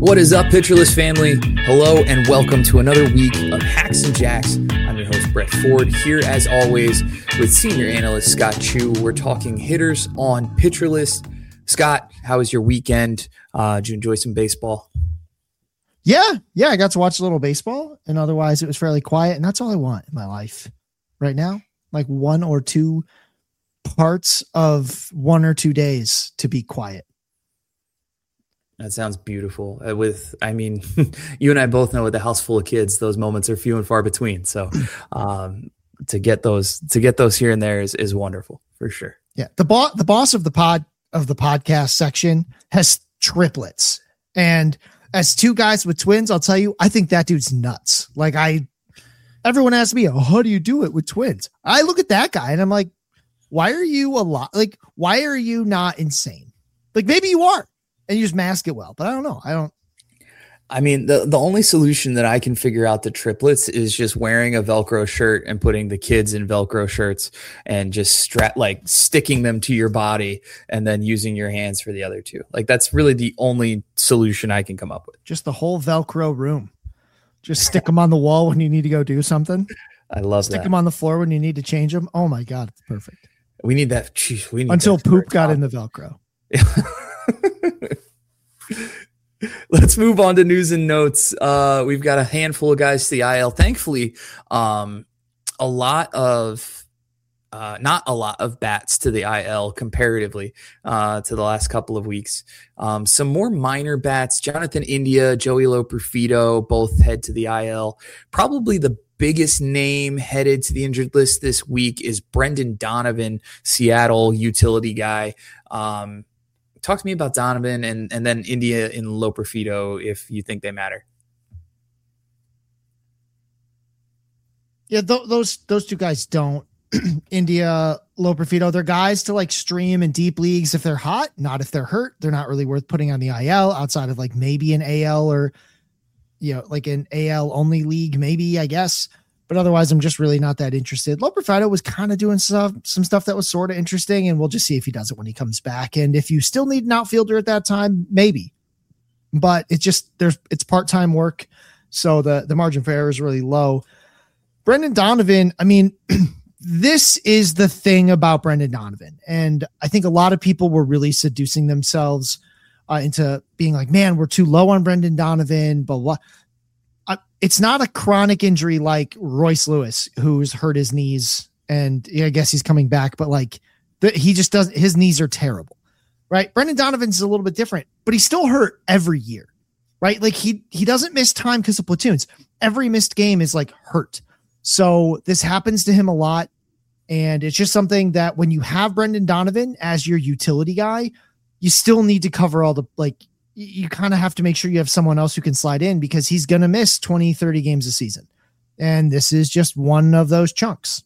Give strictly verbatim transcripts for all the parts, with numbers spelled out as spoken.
What is up, Pitcherless family? Hello and welcome to another week of Hacks and Jacks. I'm your host, Brett Ford, here as always with senior analyst Scott Chu. We're talking hitters on Pitcherless. Scott, how was your weekend? Uh, did you enjoy some baseball? Yeah, yeah, I got to watch a little baseball, and otherwise it was fairly quiet, and that's all I want in my life right now. Like one or two parts of one or two days to be quiet. That sounds beautiful. Uh, with, I mean, you and I both know with a house full of kids, those moments are few and far between. So um, to get those, to get those here and there is, is wonderful for sure. Yeah. The boss, the boss of the pod of the podcast section has triplets, and as two guys with twins, I'll tell you, I think that dude's nuts. Like I, everyone asks me, oh, how do you do it with twins? I look at that guy and I'm like, why are you a lot? Like, why are you not insane? Like maybe you are. And you just mask it well, but I don't know. I don't. I mean, the, the only solution that I can figure out to triplets is just wearing a Velcro shirt and putting the kids in Velcro shirts and just strap, like sticking them to your body and then using your hands for the other two. Like that's really the only solution I can come up with. Just the whole Velcro room. Just stick them on the wall when you need to go do something. I love Stick that. them on the floor when you need to change them. Oh my God, it's perfect. We need that. Geez, we need Until that poop got in the Velcro. Let's move on to news and notes. Uh, we've got a handful of guys to the I L. Thankfully, um, a lot of, uh, not a lot of bats to the I L comparatively uh, to the last couple of weeks. Um, some more minor bats. Jonathan India, Joey Loperfido, both head to the I L. Probably the biggest name headed to the injured list this week is Brendan Donovan, Seattle utility guy. Um, Talk to me about Donovan and, and then India in Loperfido if you think they matter. Yeah, th- those those two guys don't. India, Loperfido, they're guys to like stream in deep leagues if they're hot, not if they're hurt. They're not really worth putting on the I L outside of like maybe an A L or, you know, like an A L only league, maybe, I guess. But otherwise, I'm just really not that interested. Loperfido was kind of doing stuff, some stuff that was sort of interesting, and we'll just see if he does it when he comes back. And if you still need an outfielder at that time, maybe. But it's just there's it's part-time work, so the the margin for error is really low. Brendan Donovan, I mean, this is the thing about Brendan Donovan, and I think a lot of people were really seducing themselves uh, into being like, "Man, we're too low on Brendan Donovan," but what? It's not a chronic injury like Royce Lewis, who's hurt his knees, and yeah, I guess he's coming back, but like the, he just doesn't, his knees are terrible, right? Brendan Donovan's a little bit different, but he's still hurt every year, right? Like he, he doesn't miss time because of platoons. Every missed game is like hurt. So this happens to him a lot. And it's just something that when you have Brendan Donovan as your utility guy, you still need to cover all the, like, you kind of have to make sure you have someone else who can slide in because he's going to miss twenty, thirty games a season. And this is just one of those chunks.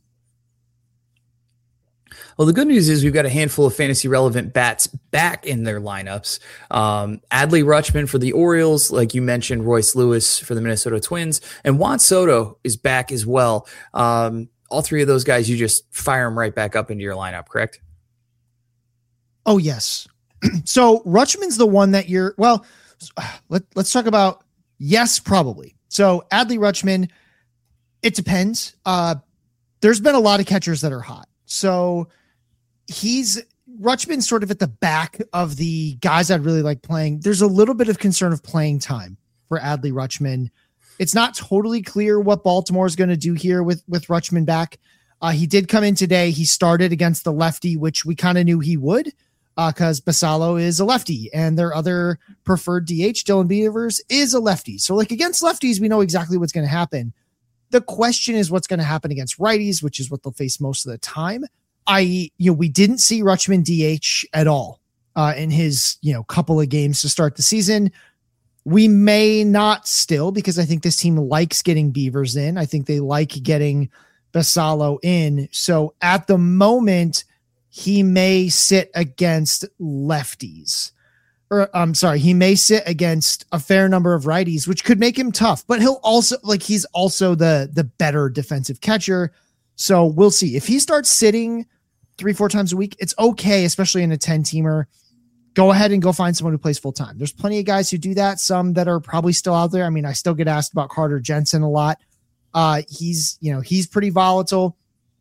Well, the good news is we've got a handful of fantasy relevant bats back in their lineups. Um, Adley Rutschman for the Orioles, like you mentioned, Royce Lewis for the Minnesota Twins, and Juan Soto is back as well. Um, all three of those guys, you just fire them right back up into your lineup, correct? Oh, yes. So Rutschman's the one that you're, well, let, let's talk about, yes, probably. So Adley Rutschman, it depends. Uh, there's been a lot of catchers that are hot. So he's, Rutschman's sort of at the back of the guys I'd really like playing. There's a little bit of concern of playing time for Adley Rutschman. It's not totally clear what Baltimore is going to do here with, with Rutschman back. Uh, he did come in today. He started against the lefty, which we kind of knew he would. Because uh, Basallo is a lefty and their other preferred D H, Dylan Beavers, is a lefty. So like against lefties, we know exactly what's going to happen. The question is what's going to happen against righties, which is what they'll face most of the time. that is, you know, we didn't see Rutschman D H at all uh, in his, you know, couple of games to start the season. We may not still, because I think this team likes getting Beavers in. I think they like getting Basallo in. So at the moment, he may sit against lefties, or I'm sorry, he may sit against a fair number of righties, which could make him tough, but he'll also like, he's also the, the better defensive catcher. So we'll see if he starts sitting three, four times a week. It's okay, especially in a ten teamer. go ahead and go find someone who plays full time. There's plenty of guys who do that. Some that are probably still out there. I mean, I still get asked about Carter Jensen a lot. Uh, he's, you know, he's pretty volatile,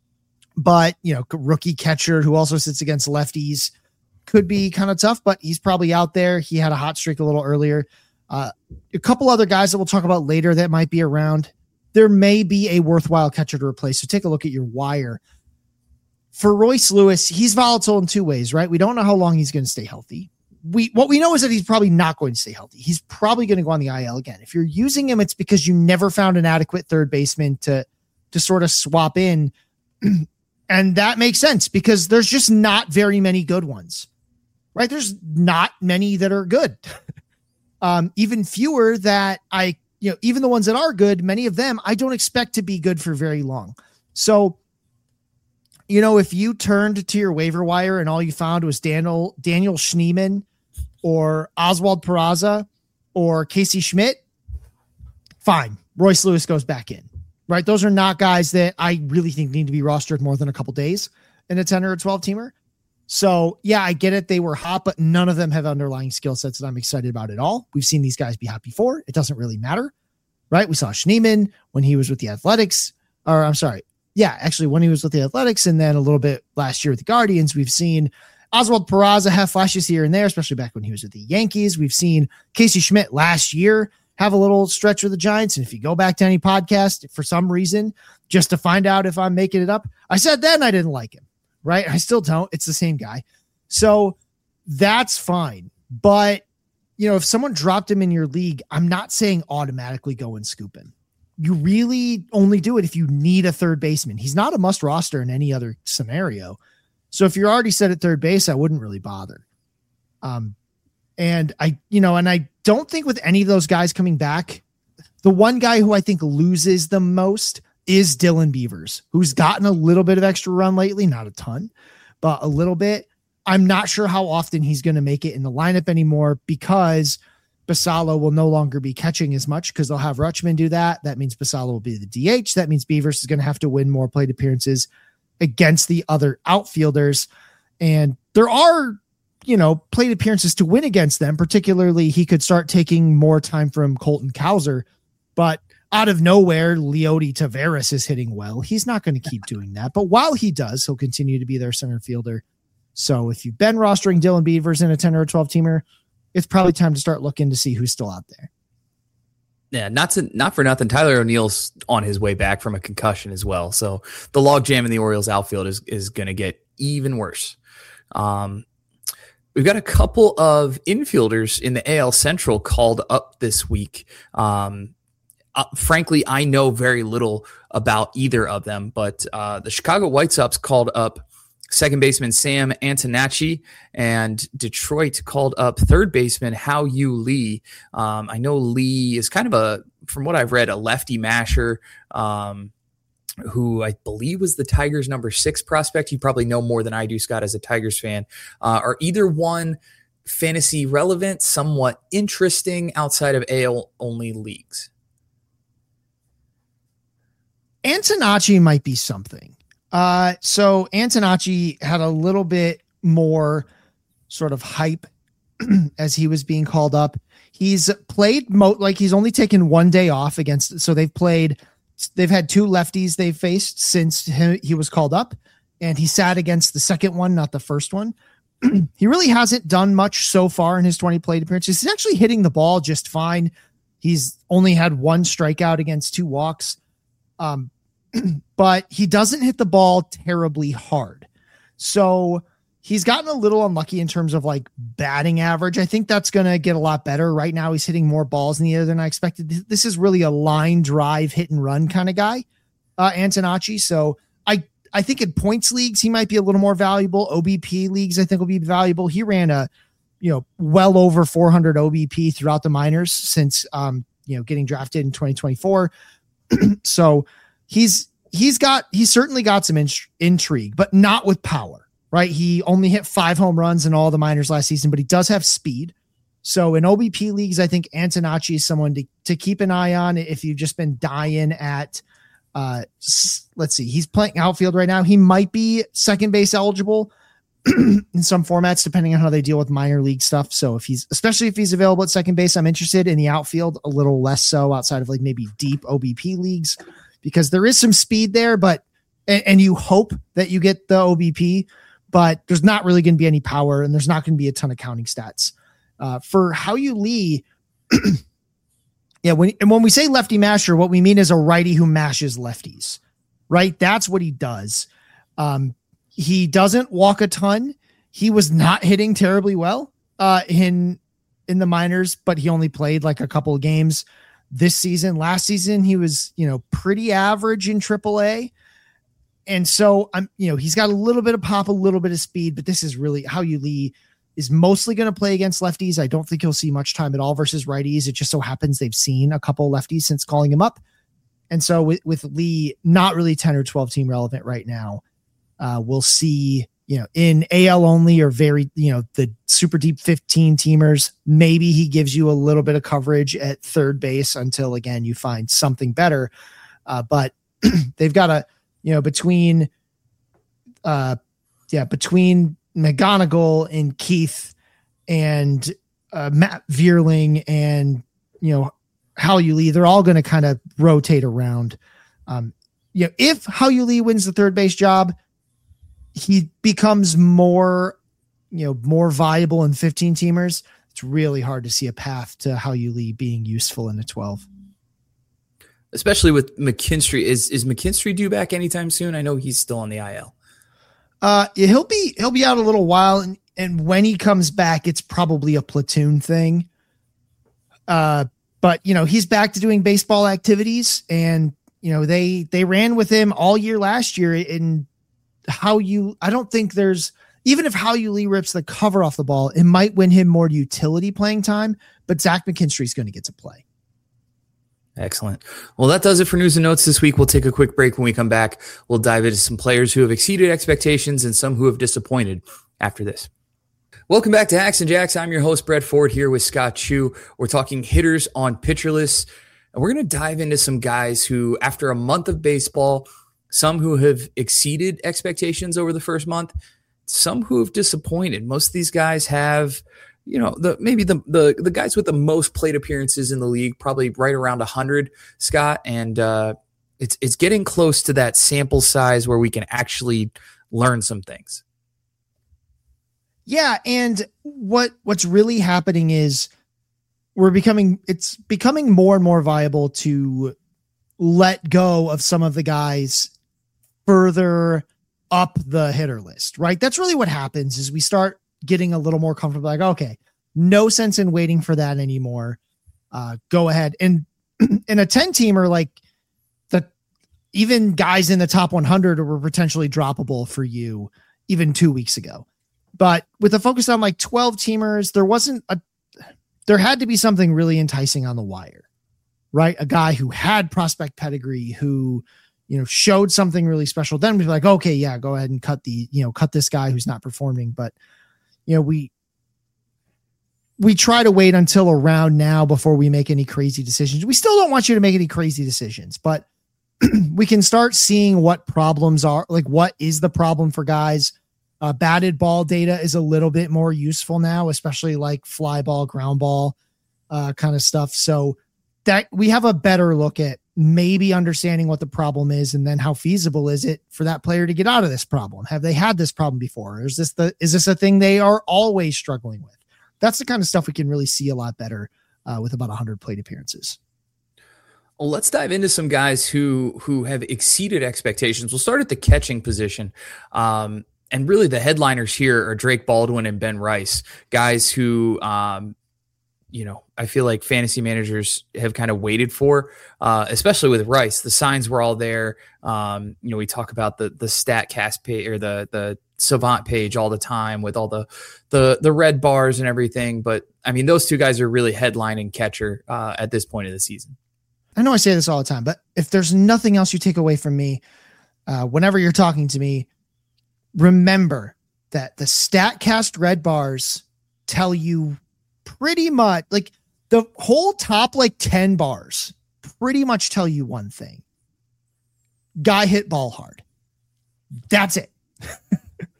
but you know, rookie catcher who also sits against lefties could be kind of tough, but he's probably out there. He had a hot streak a little earlier. Uh, a couple other guys that we'll talk about later that might be around. There may be a worthwhile catcher to replace. So take a look at your wire. For Royce Lewis, he's volatile in two ways, right? We don't know how long he's going to stay healthy. We what we know is that he's probably not going to stay healthy. He's probably going to go on the I L again. If you're using him, it's because you never found an adequate third baseman to to sort of swap in. And that makes sense because there's just not very many good ones, right? There's not many that are good. um, even fewer that I, you know, even the ones that are good, many of them I don't expect to be good for very long. So, you know, if you turned to your waiver wire and all you found was Daniel, Daniel Schneemann or Oswald Peraza or Casey Schmidt, fine. Royce Lewis goes back in, right? Those are not guys that I really think need to be rostered more than a couple days in a ten or a twelve teamer. So yeah, I get it. They were hot, but none of them have underlying skill sets that I'm excited about at all. We've seen these guys be hot before. It doesn't really matter, right? We saw Schneemann when he was with the Athletics, or I'm sorry. Yeah, actually, when he was with the Athletics and then a little bit last year with the Guardians, we've seen Oswald Peraza have flashes here and there, especially back when he was with the Yankees. We've seen Casey Schmidt last year have a little stretch with the Giants. And if you go back to any podcast for some reason, just to find out if I'm making it up, I said then I didn't like him, right? I still don't. It's the same guy. So that's fine. But, you know, if someone dropped him in your league, I'm not saying automatically go and scoop him. You really only do it if you need a third baseman. He's not a must roster in any other scenario. So if you're already set at third base, I wouldn't really bother. Um, and I, you know, and I don't think with any of those guys coming back, the one guy who I think loses the most is Dylan Beavers, who's gotten a little bit of extra run lately, not a ton, but a little bit. I'm not sure how often he's going to make it in the lineup anymore because Basallo will no longer be catching as much because they'll have Rutschman do that. That means Basallo will be the D H. That means Beavers is going to have to win more plate appearances against the other outfielders. And there are, you know, plate appearances to win against them. Particularly, he could start taking more time from Colton Cowser, but out of nowhere, Leody Taveras is hitting well. He's not going to keep doing that. But while he does, he'll continue to be their center fielder. So if you've been rostering Dylan Beavers in a ten or a twelve teamer, it's probably time to start looking to see who's still out there. Yeah, not to not for nothing. Tyler O'Neill's on his way back from a concussion as well. So the logjam in the Orioles outfield is is going to get even worse. Um, we've got a couple of infielders in the A L Central called up this week. Um, uh, frankly, I know very little about either of them, but uh, the Chicago White Sox called up second baseman Sam Antonacci, and Detroit called up third baseman Hao-Yu Lee. Um, I know Lee is kind of a, from what I've read, a lefty masher um, who I believe was the Tigers' number six prospect. You probably know more than I do, Scott, as a Tigers fan. Uh, are either one fantasy relevant, somewhat interesting outside of A L-only leagues? Antonacci might be something. Uh, so Antonacci had a little bit more sort of hype as he was being called up. He's played mo- like he's only taken one day off against. So they've played, they've had two lefties they've faced since he, he was called up, and he sat against the second one, not the first one. He really hasn't done much so far in his twenty plate appearances. He's actually hitting the ball just fine. He's only had one strikeout against two walks. Um, but he doesn't hit the ball terribly hard. So he's gotten a little unlucky in terms of like batting average. I think that's going to get a lot better. Right now he's hitting more balls in the air than I expected. This is really a line drive, hit and run kind of guy, uh, Antonacci. So I, I think in points leagues, he might be a little more valuable. O B P leagues, I think will be valuable. He ran a, you know, well over four hundred O B P throughout the minors since, um, you know, getting drafted in twenty twenty-four. So he's, he's got, he's certainly got some in, intrigue, but not with power, right? He only hit five home runs in all the minors last season, but he does have speed. So in O B P leagues, I think Antonacci is someone to, to keep an eye on. If you've just been dying at, uh, let's see, he's playing outfield right now. He might be second base eligible. in some formats, depending on how they deal with minor league stuff. So if he's, especially if he's available at second base, I'm interested. In the outfield, a little less so, outside of like maybe deep O B P leagues, because there is some speed there, but, and, and you hope that you get the O B P, but there's not really going to be any power, and there's not going to be a ton of counting stats. Uh, for Hao-Yu Lee, yeah, when, and when we say lefty masher, what we mean is a righty who mashes lefties, right? That's what he does. Um, he doesn't walk a ton. He was not hitting terribly well uh, in in the minors, but he only played like a couple of games this season. Last season, he was, you know, pretty average in triple A. And so I'm, you know, he's got a little bit of pop, a little bit of speed, but this is really Hao-Yu Lee is mostly going to play against lefties. I don't think he'll see much time at all versus righties. It just so happens they've seen a couple lefties since calling him up. And so with, with Lee, not really ten or twelve team relevant right now. Uh, we'll see, you know, in A L only or very, you know, the super deep fifteen teamers, maybe he gives you a little bit of coverage at third base until, again, you find something better. Uh, but they've got a, you know, between, uh, yeah, between McGonigal and Keith and uh, Matt Vierling and, you know, Hao-Yu Lee, they're all going to kind of rotate around. Um, you know, if Hao-Yu Lee wins the third base job, he becomes more, you know, more viable in fifteen teamers. It's really hard to see a path to Hao-Yu Lee being useful in the twelve. Especially with McKinstry. Is is McKinstry due back anytime soon? I know he's still on the I L. Uh, yeah, he'll be he'll be out a little while, and, and when he comes back, it's probably a platoon thing. Uh, but you know, he's back to doing baseball activities, and you know they they ran with him all year last year. In how you, I don't think there's even if Hao-Yu Lee rips the cover off the ball, it might win him more utility playing time. But Zach McKinstry is going to get to play. Excellent. Well, that does it for news and notes this week. We'll take a quick break. When we come back, we'll dive into some players who have exceeded expectations and some who have disappointed after this. Welcome back to Hacks and Jacks. I'm your host, Brett Ford, here with Scott Chu. We're talking hitters on Pitcherless, and we're going to dive into some guys who, after a month of baseball, some who have exceeded expectations over the first month, some who have disappointed. Most of these guys have, you know, the maybe the the the guys with the most plate appearances in the league, probably right around one hundred, Scott, and uh, it's it's getting close to that sample size where we can actually learn some things. Yeah, and what what's really happening is we're becoming it's becoming more and more viable to let go of some of the guys further up the hitter list, right? That's really what happens is we start getting a little more comfortable. Like, okay, no sense in waiting for that anymore. Uh, go ahead. And in a ten teamer, like the, even guys in the top one hundred were potentially droppable for you even two weeks ago. But with a focus on like twelve teamers, there wasn't a, there had to be something really enticing on the wire, right? A guy who had prospect pedigree, who, you know, showed something really special. Then we'd be like, okay, yeah, go ahead and cut the, you know, cut this guy who's not performing. But, you know, we, we try to wait until around now before we make any crazy decisions. We still don't want you to make any crazy decisions, but we can start seeing what problems are, like what is the problem for guys. Uh, batted ball data is a little bit more useful now, especially like fly ball, ground ball uh, kind of stuff. So that we have a better look at maybe understanding what the problem is, and then how feasible is it for that player to get out of this problem? Have they had this problem before? Or is this the, is this a thing they are always struggling with? That's the kind of stuff we can really see a lot better uh, with about one hundred plate appearances. Well, let's dive into some guys who, who have exceeded expectations. We'll start at the catching position. Um, and really the headliners here are Drake Baldwin and Ben Rice, guys who, um, you know, I feel like fantasy managers have kind of waited for, uh, especially with Rice. The signs were all there. Um, you know, we talk about the the StatCast page or the the Savant page all the time with all the the the red bars and everything. But I mean, those two guys are really headlining catcher uh, at this point of the season. I know I say this all the time, but if there's nothing else you take away from me, uh, whenever you're talking to me, remember that the StatCast red bars tell you pretty much, like the whole top like ten bars pretty much tell you one thing. Guy hit ball hard. That's it.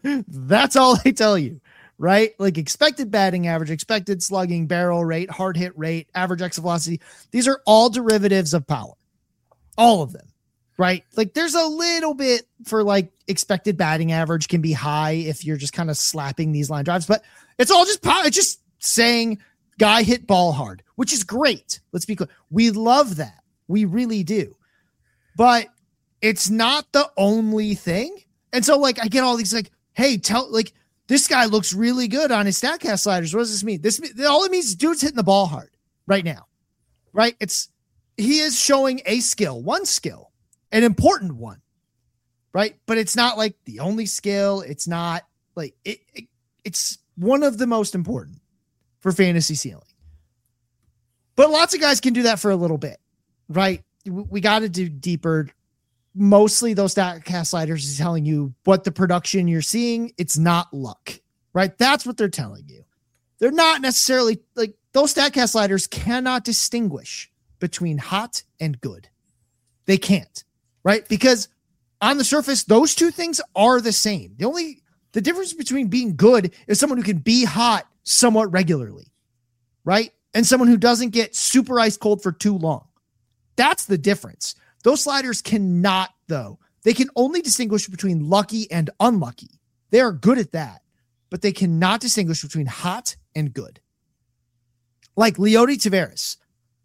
That's all they tell you, right? Like expected batting average, expected slugging, barrel rate, hard hit rate, average exit velocity. These are all derivatives of power. All of them, right? Like there's a little bit for like expected batting average can be high if you're just kind of slapping these line drives, but it's all just power. It's just saying guy hit ball hard, which is great. Let's be clear. We love that. We really do. But it's not the only thing. And so like I get all these like, hey, tell like this guy looks really good on his StatCast sliders. What does this mean? This all it means is dude's hitting the ball hard right now. Right? It's he is showing a skill, one skill, an important one. Right? But it's not like the only skill. It's not like it, it it's one of the most important for fantasy ceiling. But lots of guys can do that for a little bit. Right? We got to do deeper. Mostly those StatCast sliders is telling you what the production you're seeing. It's not luck, right? That's what they're telling you. They're not necessarily like those StatCast sliders cannot distinguish between hot and good. They can't, right? Because on the surface, those two things are the same. The only, the difference between being good is someone who can be hot somewhat regularly, right? And someone who doesn't get super ice cold for too long. That's the difference. Those sliders cannot, though. They can only distinguish between lucky and unlucky. They are good at that, but they cannot distinguish between hot and good. Like Leody Taveras.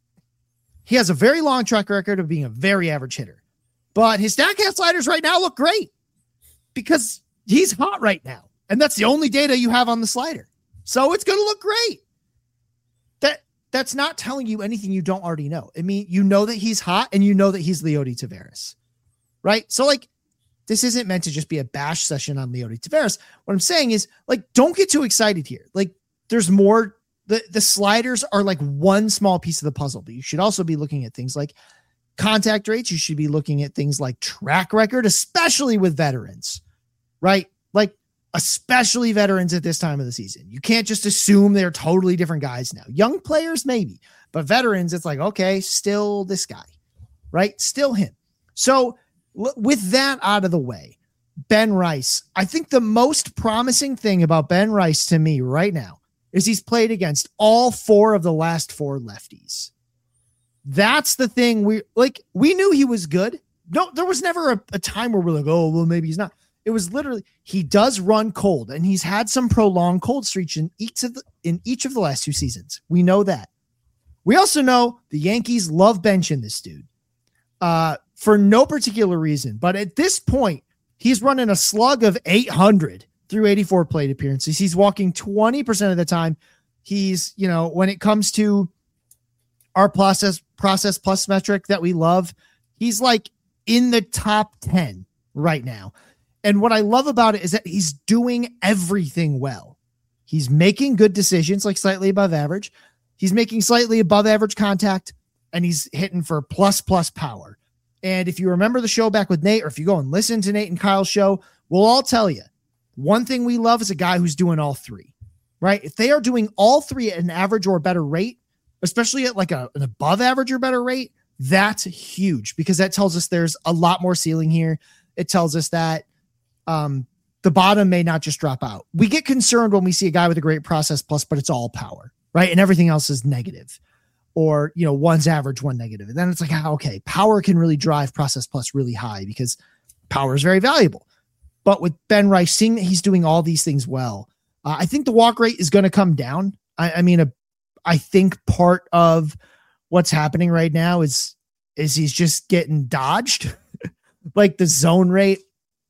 He has a very long track record of being a very average hitter, but his StatCast sliders right now look great because he's hot right now. And that's the only data you have on the slider. So it's going to look great. That That's not telling you anything you don't already know. I mean, you know that he's hot and you know that he's Leody Taveras, right? So like, this isn't meant to just be a bash session on Leody Taveras. What I'm saying is like, don't get too excited here. Like there's more, the, the sliders are like one small piece of the puzzle, but you should also be looking at things like contact rates. You should be looking at things like track record, especially with veterans, right? Like, especially veterans at this time of the season. You can't just assume they're totally different guys now. Young players, maybe, but veterans, it's like, okay, still this guy, right? Still him. So l- with that out of the way, Ben Rice, I think the most promising thing about Ben Rice to me right now is he's played against all four of the last four lefties. That's the thing we like. We knew he was good. No, there was never a, a time where we're like, oh, well, maybe he's not. It was literally, he does run cold and he's had some prolonged cold streaks in each of the, in each of the last two seasons. We know that. We also know the Yankees love benching this dude uh, for no particular reason. But at this point, he's running a slug of eight hundred through eighty-four plate appearances. He's walking twenty percent of the time. He's, you know, when it comes to our process, process plus metric that we love, he's like in the top ten right now. And what I love about it is that he's doing everything well. He's making good decisions, like slightly above average. He's making slightly above average contact, and he's hitting for plus plus power. And if you remember the show back with Nate, or if you go and listen to Nate and Kyle's show, we'll all tell you one thing we love is a guy who's doing all three, right? If they are doing all three at an average or better rate, especially at like a, an above average or better rate, that's huge because that tells us there's a lot more ceiling here. It tells us that Um, the bottom may not just drop out. We get concerned when we see a guy with a great process plus, but it's all power, right? And everything else is negative, or, you know, one's average, one negative. And then it's like, okay, power can really drive process plus really high because power is very valuable. But with Ben Rice, seeing that he's doing all these things well, uh, I think the walk rate is going to come down. I, I mean, a, I think part of what's happening right now is, is he's just getting dodged. Like the zone rate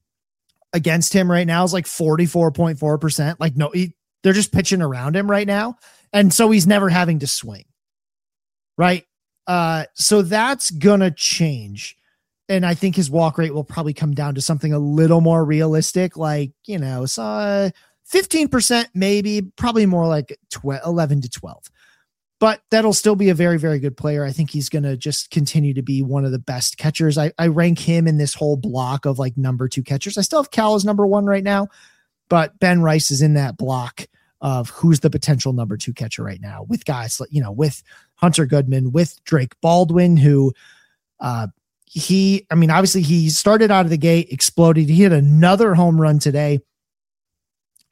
against him right now is like forty-four point four percent. Like, no, he, they're just pitching around him right now. And so he's never having to swing. Right. Uh, so that's going to change. And I think his walk rate will probably come down to something a little more realistic. Like, you know, so uh, fifteen percent, maybe probably more like twelve, eleven to twelve, but that'll still be a very, very good player. I think he's going to just continue to be one of the best catchers. I, I rank him in this whole block of like number two catchers. I still have Cal as number one right now, but Ben Rice is in that block of who's the potential number two catcher right now with guys like, you know, with Hunter Goodman, with Drake Baldwin, who uh, he, I mean, obviously he started out of the gate, exploded. He hit another home run today.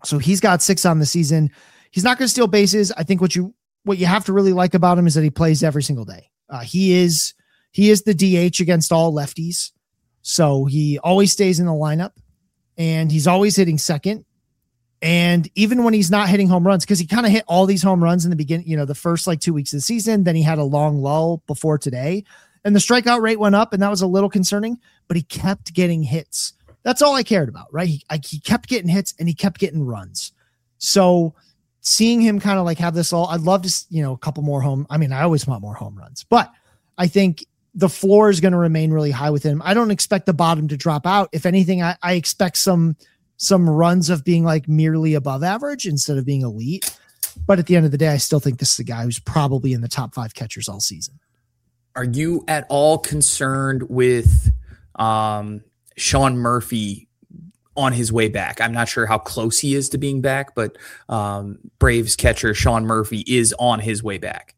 So he's got six on the season. He's not going to steal bases. I think what you what you have to really like about him is that he plays every single day. Uh, he is he is the D H against all lefties. So he always stays in the lineup, and he's always hitting second. And even when he's not hitting home runs, because he kind of hit all these home runs in the beginning, you know, the first like two weeks of the season, then he had a long lull before today, and the strikeout rate went up, and that was a little concerning, but he kept getting hits. That's all I cared about, right? He, I, he kept getting hits and he kept getting runs. So seeing him kind of like have this all, I'd love to, you know, a couple more home. I mean, I always want more home runs, but I think the floor is going to remain really high with him. I don't expect the bottom to drop out. If anything, I, I expect some, some runs of being like merely above average instead of being elite. But at the end of the day, I still think this is a guy who's probably in the top five catchers all season. Are you at all concerned with um, Sean Murphy on his way back? I'm not sure how close he is to being back, but um, Braves catcher Sean Murphy is on his way back.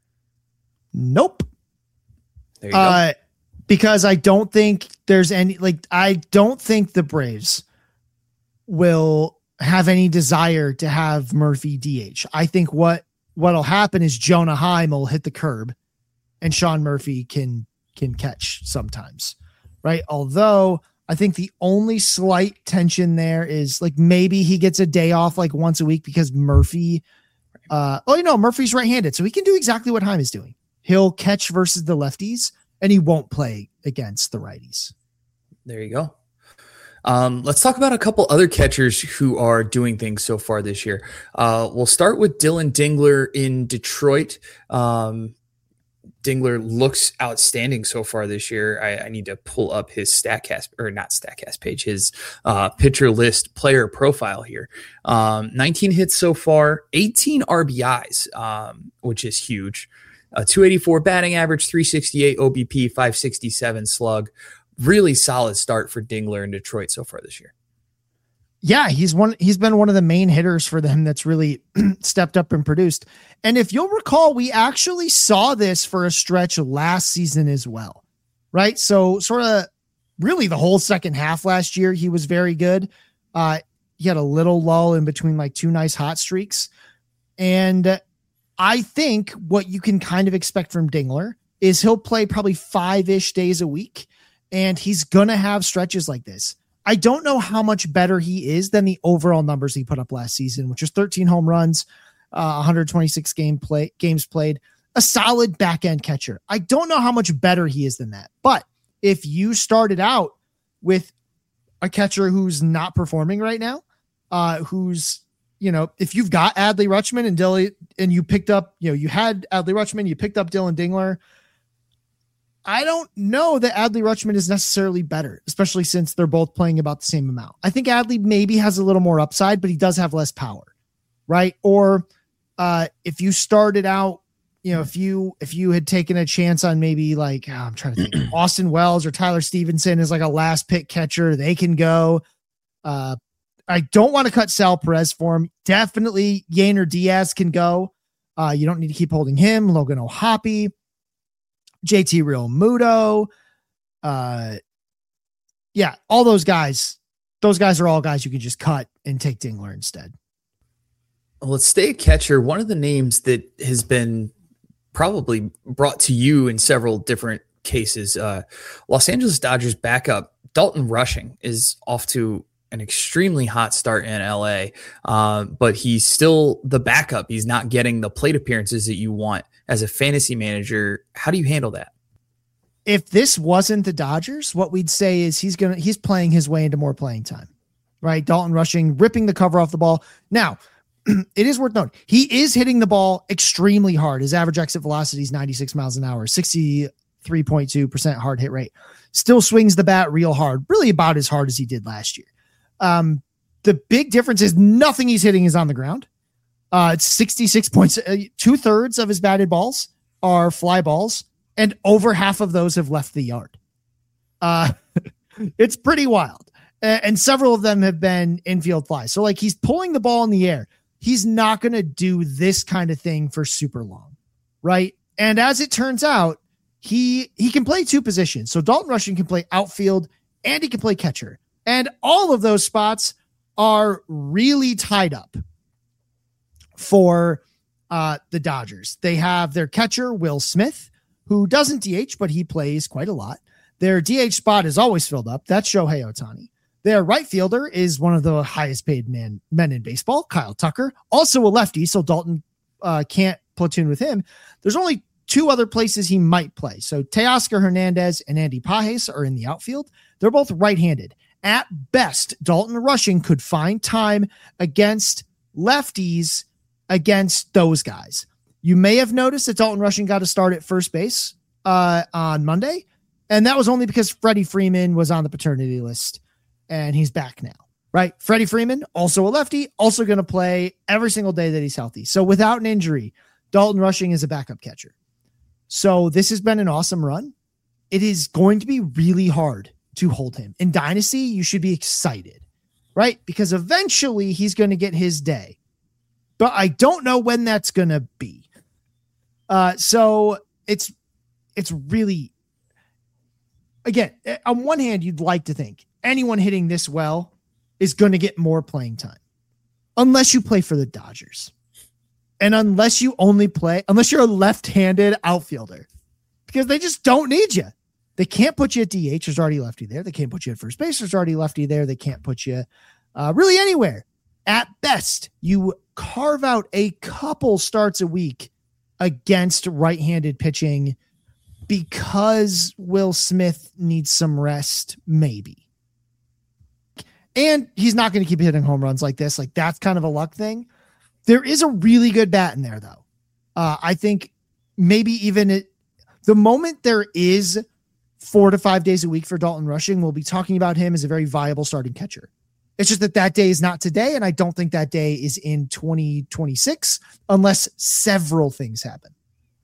Nope. There you uh, go. Because I don't think there's any, like, I don't think the Braves will have any desire to have Murphy D H. I think what, what'll happen is Jonah Heim will hit the curb and Sean Murphy can, can catch sometimes. Right. Although I think the only slight tension there is like, maybe he gets a day off like once a week because Murphy, uh, oh, you know, Murphy's right-handed. So he can do exactly what Heim is doing. He'll catch versus the lefties and he won't play against the righties. There you go. Um, let's talk about a couple other catchers who are doing things so far this year. Uh, we'll start with Dylan Dingler in Detroit. Um, Dingler looks outstanding so far this year. I, I need to pull up his StatCast, or not StatCast page, his uh, pitcher list player profile here. Um, nineteen hits so far, eighteen R B Is, um, which is huge. Uh, two eighty-four batting average, three sixty-eight O B P, five sixty-seven slug. Really solid start for Dingler in Detroit so far this year. Yeah, he's one. He's been one of the main hitters for them that's really stepped up and produced. And if you'll recall, we actually saw this for a stretch last season as well, right? So sort of really the whole second half last year, he was very good. Uh, he had a little lull in between like two nice hot streaks. And I think what you can kind of expect from Dingler is he'll play probably five-ish days a week, and he's going to have stretches like this. I don't know how much better he is than the overall numbers he put up last season, which is thirteen home runs, uh, one hundred twenty-six game play, games played, a solid back-end catcher. I don't know how much better he is than that. But if you started out with a catcher who's not performing right now, uh, who's, you know, if you've got Adley Rutschman and Dilly, and you picked up, you know, you had Adley Rutschman, you picked up Dylan Dingler, I don't know that Adley Rutschman is necessarily better, especially since they're both playing about the same amount. I think Adley maybe has a little more upside, but he does have less power, right? Or uh, if you started out, you know, if you if you had taken a chance on maybe like, oh, I'm trying to think, Austin Wells or Tyler Stevenson is like a last pick catcher, they can go. Uh, I don't want to cut Sal Perez for him. Definitely Yainer Diaz can go. Uh, you don't need to keep holding him. Logan O'Hoppe, J T Realmuto. Uh, yeah, all those guys, those guys are all guys you can just cut and take Dingler instead. Well, let's stay a catcher. One of the names that has been probably brought to you in several different cases, uh, Los Angeles Dodgers backup Dalton Rushing is off to an extremely hot start in L A, uh, but he's still the backup. He's not getting the plate appearances that you want as a fantasy manager. How do you handle that? If this wasn't the Dodgers, what we'd say is he's going to, he's playing his way into more playing time, right? Dalton Rushing, ripping the cover off the ball. Now, it is worth noting, he is hitting the ball extremely hard. His average exit velocity is ninety-six miles an hour, sixty-three point two percent hard hit rate. Still swings the bat real hard, really about as hard as he did last year. Um, the big difference is nothing he's hitting is on the ground. Uh, it's sixty-six points. Uh, two thirds of his batted balls are fly balls, and over half of those have left the yard. Uh, it's pretty wild. Uh, and several of them have been infield flies. So like he's pulling the ball in the air. He's not going to do this kind of thing for super long. Right. And as it turns out, he, he can play two positions. So Dalton Rushing can play outfield and he can play catcher. And all of those spots are really tied up for uh, the Dodgers. They have their catcher, Will Smith, who doesn't D H, but he plays quite a lot. Their D H spot is always filled up. That's Shohei Ohtani. Their right fielder is one of the highest paid men, men in baseball, Kyle Tucker, also a lefty, so Dalton uh, can't platoon with him. There's only two other places he might play. So Teoscar Hernandez and Andy Pages are in the outfield. They're both right-handed. At best, Dalton Rushing could find time against lefties against those guys. You may have noticed that Dalton Rushing got a start at first base uh, on Monday, and that was only because Freddie Freeman was on the paternity list, and he's back now, right? Freddie Freeman, also a lefty, also going to play every single day that he's healthy. So without an injury, Dalton Rushing is a backup catcher. So this has been an awesome run. It is going to be really hard to hold him. In Dynasty, you should be excited, right? Because eventually he's going to get his day. But I don't know when that's going to be. Uh, so it's it's really, again, on one hand, you'd like to think anyone hitting this well is going to get more playing time. Unless you play for the Dodgers. And unless you only play, unless you're a left-handed outfielder, because they just don't need you. They can't put you at D H. There's already lefty there. They can't put you at first base. There's already lefty there. They can't put you uh, really anywhere. At best, you carve out a couple starts a week against right-handed pitching because Will Smith needs some rest, maybe. And he's not going to keep hitting home runs like this. Like, that's kind of a luck thing. There is a really good bat in there, though. Uh, I think maybe even it, the moment there is four to five days a week for Dalton Rushing, we'll be talking about him as a very viable starting catcher. It's just that that day is not today, and I don't think that day is in twenty twenty-six unless several things happen.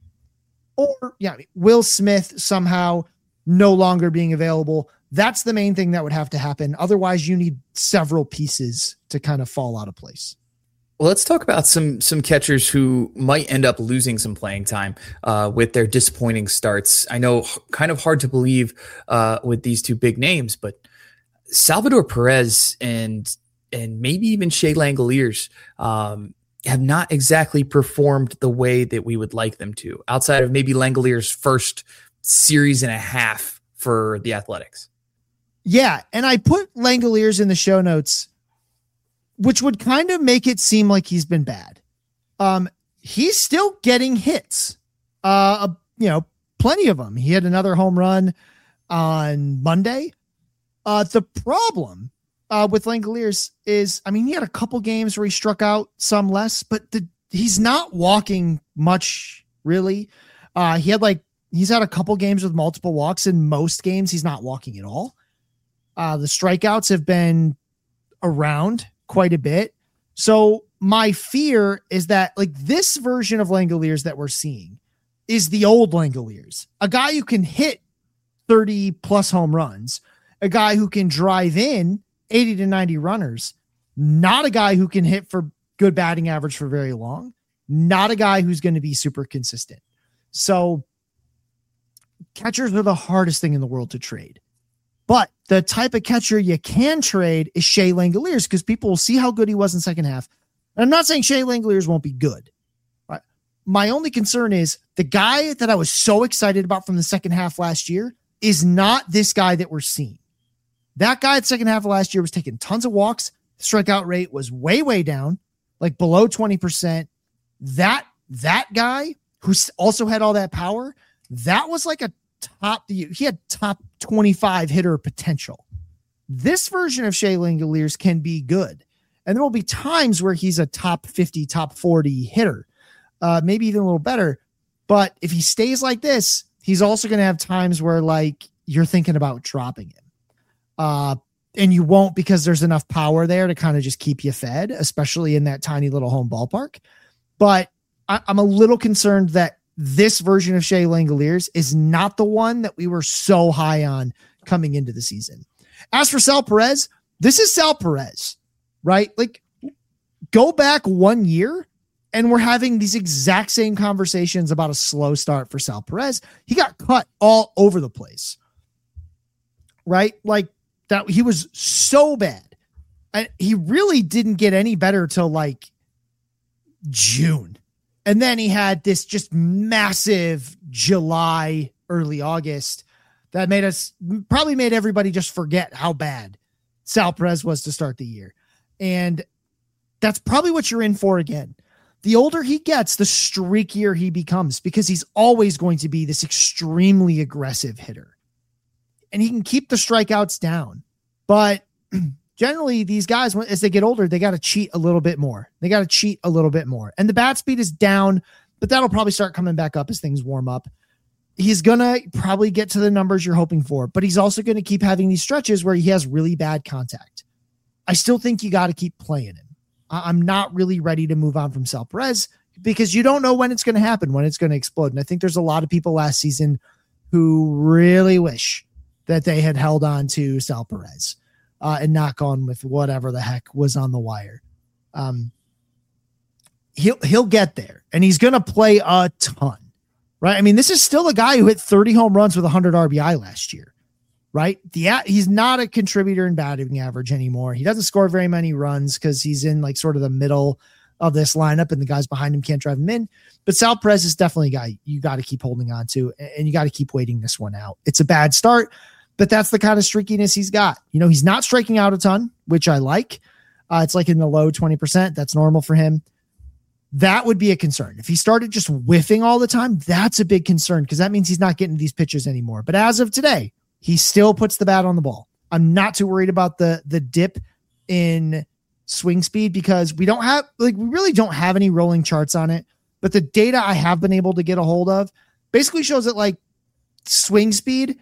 Or, yeah, Will Smith somehow no longer being available. That's the main thing that would have to happen. Otherwise, you need several pieces to kind of fall out of place. Well, let's talk about some some catchers who might end up losing some playing time uh, with their disappointing starts. I know, kind of hard to believe uh, with these two big names, but Salvador Perez and and maybe even Shea Langoliers um, have not exactly performed the way that we would like them to, outside of maybe Langoliers' first series and a half for the Athletics. Yeah, and I put Langoliers in the show notes, which would kind of make it seem like he's been bad. Um, he's still getting hits. Uh, you know, plenty of them. He had another home run on Monday. Uh, the problem uh, with Langoliers is, I mean, he had a couple games where he struck out, some less, but the, he's not walking much, really. Uh, he had like, he's had a couple games with multiple walks. In most games, he's not walking at all. Uh, the strikeouts have been around quite a bit. So my fear is that, like, this version of Langoliers that we're seeing is the old Langoliers, a guy who can hit thirty plus home runs, a guy who can drive in eighty to ninety runners, not a guy who can hit for good batting average for very long, not a guy who's going to be super consistent. So catchers are the hardest thing in the world to trade. But the type of catcher you can trade is Shea Langoliers, because people will see how good he was in second half. And I'm not saying Shea Langoliers won't be good. Right? My only concern is the guy that I was so excited about from the second half last year is not this guy that we're seeing. That guy at the second half of last year was taking tons of walks. Strikeout rate was way, way down, like below twenty percent. That, that guy who also had all that power, that was like a top, he had top twenty-five hitter potential. This version of Shea Langoliers can be good. And there will be times where he's a top fifty, top forty hitter, uh, maybe even a little better. But if he stays like this, he's also going to have times where, like, you're thinking about dropping him. Uh, and you won't, because there's enough power there to kind of just keep you fed, especially in that tiny little home ballpark. But I, I'm a little concerned that this version of Shea Langoliers is not the one that we were so high on coming into the season. As for Sal Perez, this is Sal Perez, right? Like, go back one year and we're having these exact same conversations about a slow start for Sal Perez. He got cut all over the place, right? Like, that he was so bad And he really didn't get any better till like June. And then he had this just massive July, early August that made us probably made everybody just forget how bad Sal Perez was to start the year. And that's probably what you're in for again. The older he gets, the streakier he becomes because he's always going to be this extremely aggressive hitter. And he can keep the strikeouts down. But generally, these guys, as they get older, they got to cheat a little bit more. They got to cheat a little bit more. And the bat speed is down, but that'll probably start coming back up as things warm up. He's going to probably get to the numbers you're hoping for, but he's also going to keep having these stretches where he has really bad contact. I still think you got to keep playing him. I'm not really ready to move on from Sal Perez because you don't know when it's going to happen, when it's going to explode. And I think there's a lot of people last season who really wish that they had held on to Sal Perez uh, and not gone with whatever the heck was on the wire. Um, he'll, he'll get there and he's going to play a ton, right? I mean, this is still a guy who hit thirty home runs with one hundred R B I last year. Right. The he's not a contributor in batting average anymore. He doesn't score very many runs because he's in like sort of the middle of this lineup and the guys behind him can't drive him in. But Sal Perez is definitely a guy you got to keep holding on to and you got to keep waiting this one out. It's a bad start, but that's the kind of streakiness he's got. You know, he's not striking out a ton, which I like. Uh, it's like in the low twenty percent. That's normal for him. That would be a concern. If he started just whiffing all the time, that's a big concern because that means he's not getting these pitches anymore. But as of today, he still puts the bat on the ball. I'm not too worried about the the dip in swing speed because we don't have like we really don't have any rolling charts on it. But the data I have been able to get a hold of basically shows that like swing speed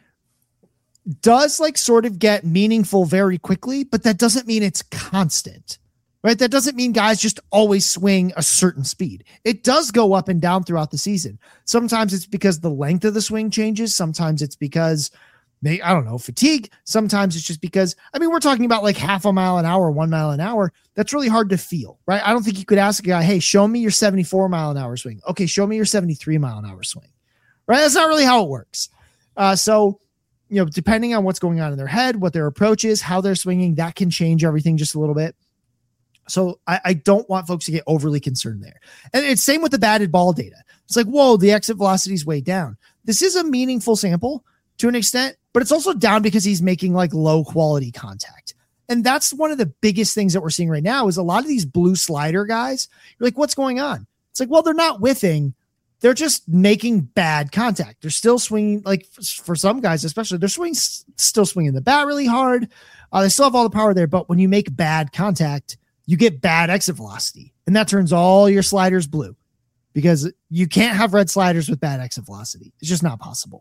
does like sort of get meaningful very quickly, but that doesn't mean it's constant, right? That doesn't mean guys just always swing a certain speed. It does go up and down throughout the season. Sometimes it's because the length of the swing changes. Sometimes it's because Maybe, I don't know, fatigue. Sometimes it's just because, I mean, we're talking about like half a mile an hour, one mile an hour. That's really hard to feel, right? I don't think you could ask a guy, hey, show me your seventy-four mile an hour swing. Okay, show me your seventy-three mile an hour swing, right? That's not really how it works. Uh, so, you know, depending on what's going on in their head, what their approach is, how they're swinging, that can change everything just a little bit. So I, I don't want folks to get overly concerned there. And it's same with the batted ball data. It's like, whoa, the exit velocity is way down. This is a meaningful sample to an extent, but it's also down because he's making like low quality contact. And that's one of the biggest things that we're seeing right now is a lot of these blue slider guys. You're like, what's going on? It's like, well, they're not whiffing. They're just making bad contact. They're still swinging. Like for some guys, especially they're swinging, still swinging the bat really hard. Uh, they still have all the power there. But when you make bad contact, you get bad exit velocity and that turns all your sliders blue because you can't have red sliders with bad exit velocity. It's just not possible.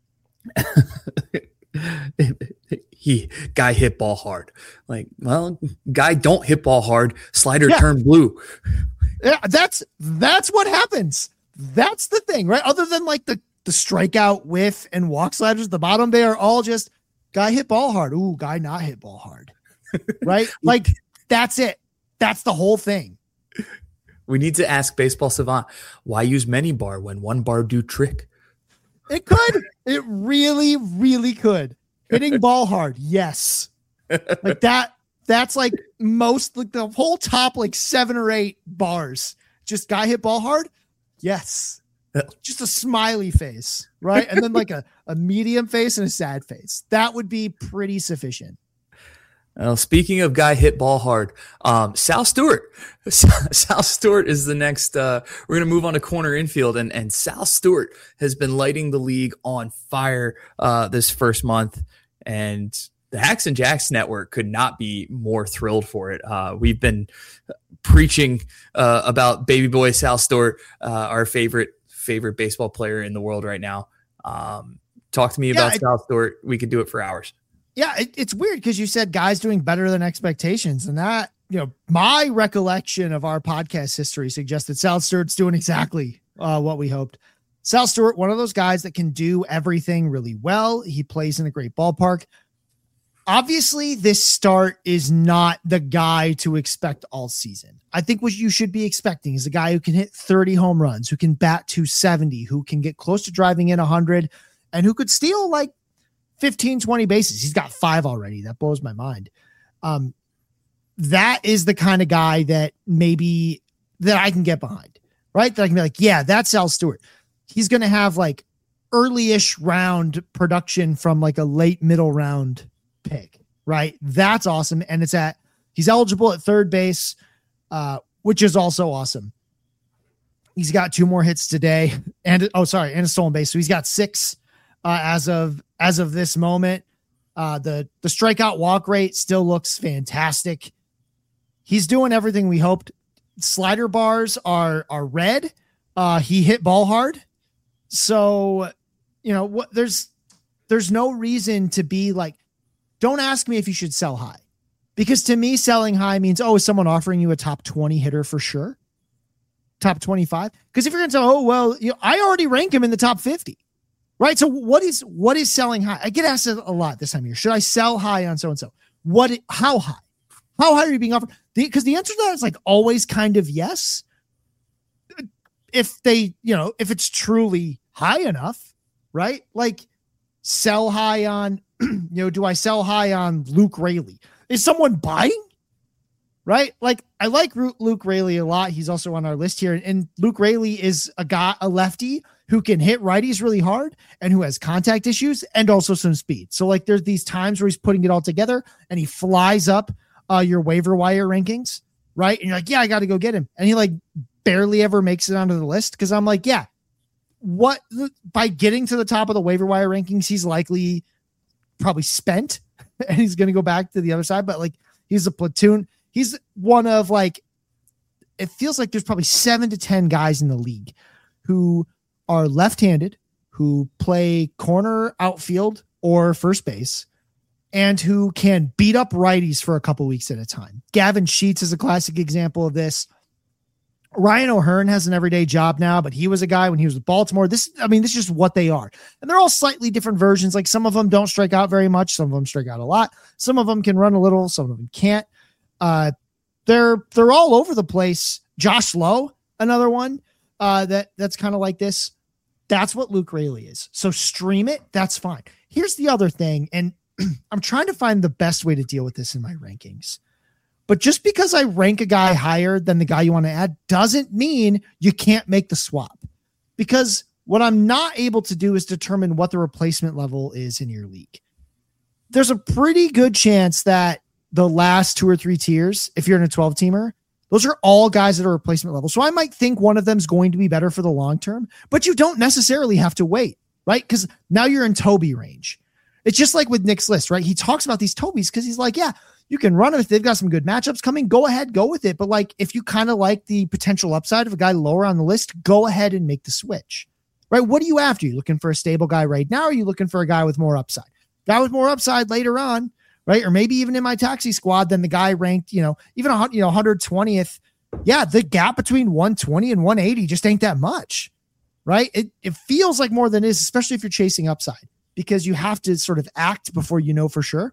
he guy hit ball hard. Like, well, guy don't hit ball hard. Slider yeah. turn blue. Yeah, that's that's what happens. That's the thing, right? Other than like the the strikeout, whiff, and walk sliders at the bottom, they are all just guy hit ball hard. Ooh, guy not hit ball hard. Right? Like that's it. That's the whole thing. We need to ask Baseball Savant why use many bar when one bar do trick. It could. It really, really could. Hitting ball hard. Yes. Like that. That's like most, like the whole top, like seven or eight bars. Just guy hit ball hard. Yes. Just a smiley face. Right. And then like a, a medium face and a sad face. That would be pretty sufficient. Well, speaking of guy hit ball hard, um, Sal Stewart. Sal Stewart is the next. Uh, we're going to move on to corner infield, and and Sal Stewart has been lighting the league on fire uh, this first month, and the Hacks and Jacks network could not be more thrilled for it. Uh, we've been preaching uh, about baby boy Sal Stewart, uh, our favorite favorite baseball player in the world right now. Um, talk to me yeah, about I- Sal Stewart. We could do it for hours. Yeah, it, it's weird because you said guys doing better than expectations. And that, you know, my recollection of our podcast history suggested Sal Stewart's doing exactly uh, what we hoped. Sal Stewart, one of those guys that can do everything really well. He plays in a great ballpark. Obviously, this start is not the guy to expect all season. I think what you should be expecting is a guy who can hit thirty home runs, who can bat two seventy, who can get close to driving in one hundred, and who could steal like fifteen, twenty bases. He's got five already. That blows my mind. Um, that is the kind of guy that maybe that I can get behind, right? That I can be like, yeah, that's Sal Stewart. He's going to have like early-ish round production from like a late middle round pick, right? That's awesome. And it's at, he's eligible at third base, uh, which is also awesome. He's got two more hits today and, oh, sorry. And a stolen base. So he's got six uh, as of, as of this moment. Uh, the, the strikeout walk rate still looks fantastic. He's doing everything we hoped. Slider bars are, are red. Uh, he hit ball hard. So, you know what, there's, there's no reason to be like, don't ask me if you should sell high, because to me, selling high means, oh, is someone offering you a top twenty hitter for sure? Top twenty-five. Because if you're going to say, oh, well, you know, I already rank him in the top fifty, right? So what is, what is selling high? I get asked a lot this time of year. Should I sell high on so-and-so? What, how high? How high are you being offered? Because the, the answer to that is like always kind of yes. If they, you know, if it's truly high enough, right? Like sell high on, you know, do I sell high on Luke Raley? Is someone buying? Right? Like I like Luke Raley a lot. He's also on our list here. And Luke Raley is a guy, a lefty who can hit righties really hard and who has contact issues and also some speed. So like there's these times where he's putting it all together and he flies up uh, your waiver wire rankings, right? And you're like, yeah, I got to go get him. And he like barely ever makes it onto the list. Cause I'm like, yeah, what by getting to the top of the waiver wire rankings, he's likely probably spent and he's going to go back to the other side. But like, he's a platoon. He's one of like, it feels like there's probably seven to ten guys in the league who are left-handed, who play corner, outfield, or first base, and who can beat up righties for a couple weeks at a time. Gavin Sheets is a classic example of this. Ryan O'Hearn has an everyday job now, but he was a guy when he was with Baltimore. This, I mean, this is just what they are. And they're all slightly different versions. Like some of them don't strike out very much. Some of them strike out a lot. Some of them can run a little. Some of them can't. Uh, they're, they're all over the place. Josh Lowe, another one uh, that that's kind of like this. That's what Luke Raley is. So stream it. That's fine. Here's the other thing. And I'm trying to find the best way to deal with this in my rankings. But just because I rank a guy higher than the guy you want to add doesn't mean you can't make the swap. Because what I'm not able to do is determine what the replacement level is in your league. There's a pretty good chance that the last two or three tiers, if you're in a twelve teamer, those are all guys that are replacement level. So I might think one of them is going to be better for the long term, but you don't necessarily have to wait, right? Because now you're in Toby range. It's just like with Nick's list, right? He talks about these Tobys because he's like, yeah, you can run them if they've got some good matchups coming. Go ahead, go with it. But like, if you kind of like the potential upside of a guy lower on the list, go ahead and make the switch, right? What are you after? You looking for a stable guy right now? Or are you looking for a guy with more upside? Guy with more upside later on, right? Or maybe even in my taxi squad, then the guy ranked, you know, even a you know one hundred twentieth. Yeah, the gap between one twenty and one eighty just ain't that much, right? It it feels like more than it is, especially if you're chasing upside, because you have to sort of act before you know for sure.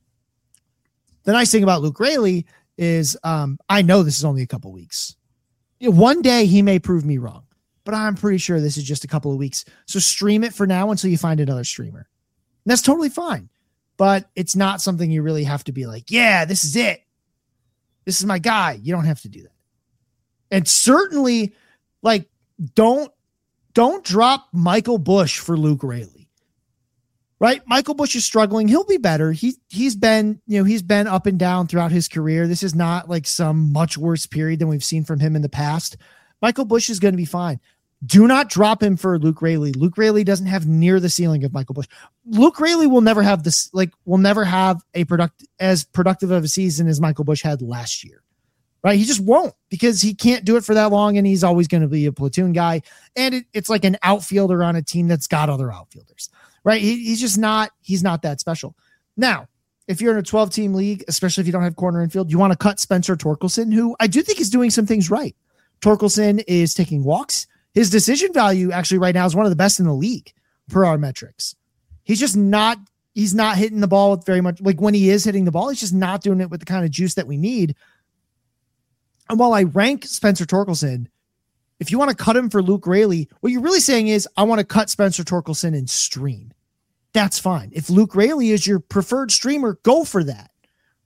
The nice thing about Luke Raley is um, I know this is only a couple weeks. You know, one day he may prove me wrong, but I'm pretty sure this is just a couple of weeks. So stream it for now until you find another streamer. And that's totally fine. But it's not something you really have to be like, yeah, this is it. This is my guy. You don't have to do that. And certainly, like, don't, don't drop Michael Busch for Luke Raley. Right? Michael Busch is struggling. He'll be better. He, he's been, you know, he's been up and down throughout his career. This is not like some much worse period than we've seen from him in the past. Michael Busch is going to be fine. Do not drop him for Luke Raley. Luke Raley doesn't have near the ceiling of Michael Busch. Luke Raley will never have this, like, will never have a product as productive of a season as Michael Busch had last year. Right? He just won't, because he can't do it for that long, and he's always going to be a platoon guy. And it, it's like an outfielder on a team that's got other outfielders. Right? He, he's just not, he's not that special. Now, if you're in a twelve team league, especially if you don't have corner infield, you want to cut Spencer Torkelson, who I do think is doing some things right. Torkelson is taking walks. His decision value actually right now is one of the best in the league per our metrics. He's just not, he's not hitting the ball with very much, like when he is hitting the ball, he's just not doing it with the kind of juice that we need. And while I rank Spencer Torkelson, if you want to cut him for Luke Raley, what you're really saying is, I want to cut Spencer Torkelson and stream. That's fine. If Luke Raley is your preferred streamer, go for that.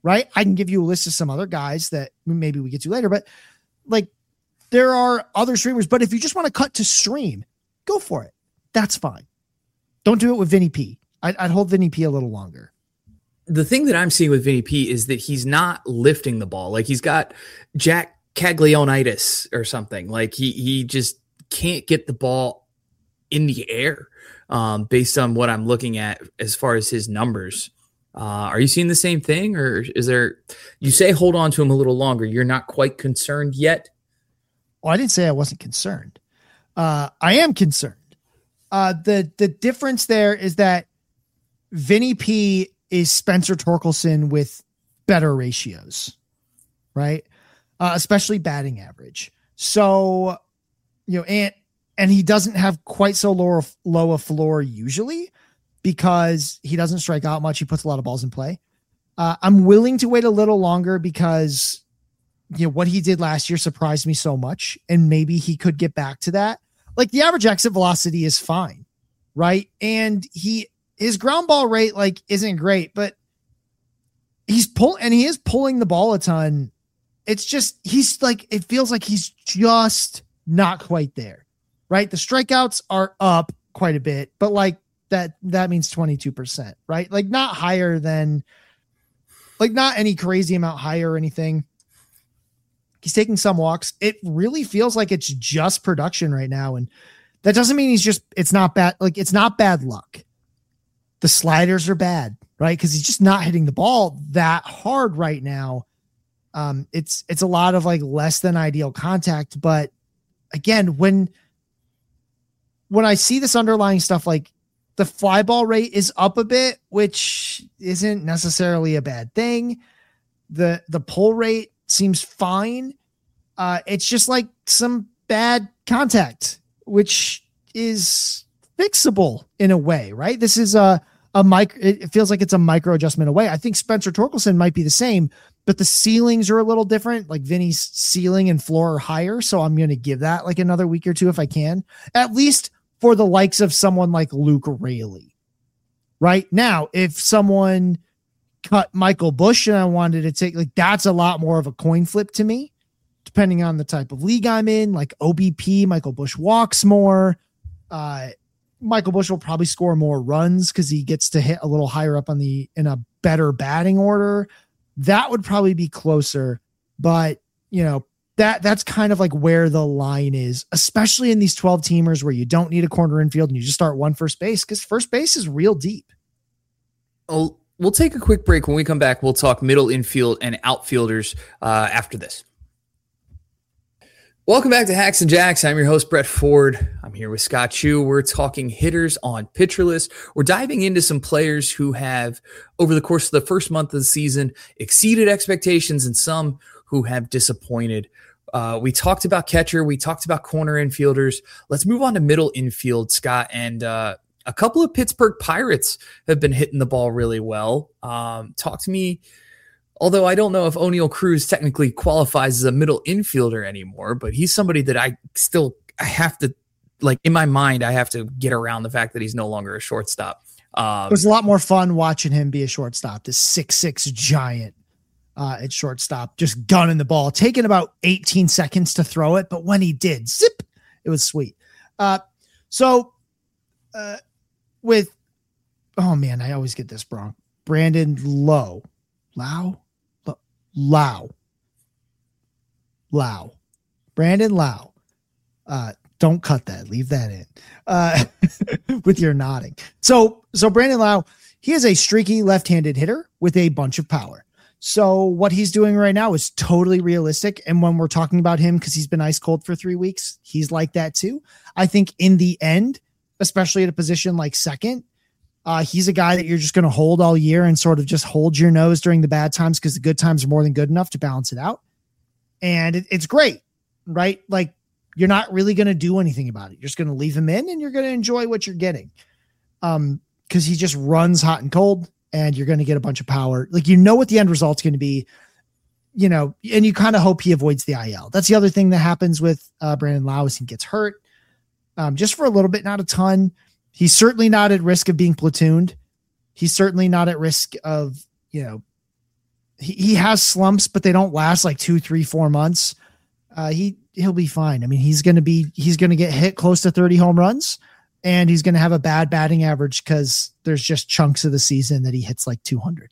right? I can give you a list of some other guys that maybe we get to later, but like there are other streamers. But if you just want to cut to stream, go for it. That's fine. Don't do it with Vinny P. I'd, I'd hold Vinny P a little longer. The thing that I'm seeing with Vinny P is that he's not lifting the ball. Like he's got Jack Caglionitis or something. Like he he just can't get the ball in the air um, based on what I'm looking at as far as his numbers. Uh, are you seeing the same thing, or is there? You say hold on to him a little longer. You're not quite concerned yet. Well, I didn't say I wasn't concerned. Uh, I am concerned. Uh, the the difference there is that Vinny P is Spencer Torkelson with better ratios, right? Uh, especially batting average. So, you know, and and he doesn't have quite so low, low a floor usually because he doesn't strike out much. He puts a lot of balls in play. Uh, I'm willing to wait a little longer because, you know, what he did last year surprised me so much, and maybe he could get back to that. Like the average exit velocity is fine, right? And he his ground ball rate like isn't great, but he's pull and he is pulling the ball a ton. It's just, he's like, it feels like he's just not quite there, right? The strikeouts are up quite a bit, but like that, that means twenty-two percent, right? Like not higher than, like not any crazy amount higher or anything. He's taking some walks. It really feels like it's just production right now. And that doesn't mean he's just, it's not bad. Like it's not bad luck. The sliders are bad, right? Cause he's just not hitting the ball that hard right now. Um, it's, it's a lot of like less than ideal contact, but again, when, when I see this underlying stuff, like the fly ball rate is up a bit, which isn't necessarily a bad thing. The, the pull rate seems fine. Uh, it's just like some bad contact, which is fixable in a way, right? This is a, a micro, it feels like it's a micro adjustment away. I think Spencer Torkelson might be the same, but the ceilings are a little different. Like Vinny's ceiling and floor are higher. So I'm going to give that like another week or two if I can, at least for the likes of someone like Luke Raley. Right now, if someone cut Michael Busch and I wanted to take, like, that's a lot more of a coin flip to me, depending on the type of league I'm in. Like O B P, Michael Busch walks more. Uh, Michael Busch will probably score more runs because he gets to hit a little higher up on the, in a better batting order. That would probably be closer, but you know, that that's kind of like where the line is, especially in these twelve teamers where you don't need a corner infield and you just start one first base because first base is real deep. Oh, we'll take a quick break. When we come back, we'll talk middle infield and outfielders uh, after this. Welcome back to Hacks and Jacks. I'm your host, Brett Ford. I'm here with Scott Chu. We're talking hitters on Pitcher List. We're diving into some players who have, over the course of the first month of the season, exceeded expectations and some who have disappointed. Uh, we talked about catcher. We talked about corner infielders. Let's move on to middle infield, Scott. And uh, a couple of Pittsburgh Pirates have been hitting the ball really well. Um, talk to me. Although I don't know if O'Neal Cruz technically qualifies as a middle infielder anymore, but he's somebody that I still, I have to, like in my mind, I have to get around the fact that he's no longer a shortstop. Um, it was a lot more fun watching him be a shortstop, this six six giant uh, at shortstop, just gunning the ball, taking about eighteen seconds to throw it. But when he did, zip, it was sweet. Uh, so uh, with, oh man, I always get this wrong. Brandon Lowe, Lau. Lau. Lau. Brandon Lau. Uh, don't cut that. Leave that in. Uh, with your nodding. So, so Brandon Lau, he is a streaky left-handed hitter with a bunch of power. So what he's doing right now is totally realistic. And when we're talking about him, because he's been ice cold for three weeks, he's like that too. I think in the end, especially at a position like second, Uh, he's a guy that you're just going to hold all year and sort of just hold your nose during the bad times because the good times are more than good enough to balance it out. And it, it's great, right? Like you're not really going to do anything about it. You're just going to leave him in and you're going to enjoy what you're getting. Um, because he just runs hot and cold and you're going to get a bunch of power. Like, you know what the end result's going to be, you know, and you kind of hope he avoids the I L. That's the other thing that happens with uh, Brandon Lau is he gets hurt um, just for a little bit, not a ton. He's certainly not at risk of being platooned. He's certainly not at risk of, you know, he, he has slumps, but they don't last like two, three, four months. Uh, he, he'll be fine. I mean, he's going to be, he's going to get hit close to thirty home runs, and he's going to have a bad batting average because there's just chunks of the season that he hits like two hundred.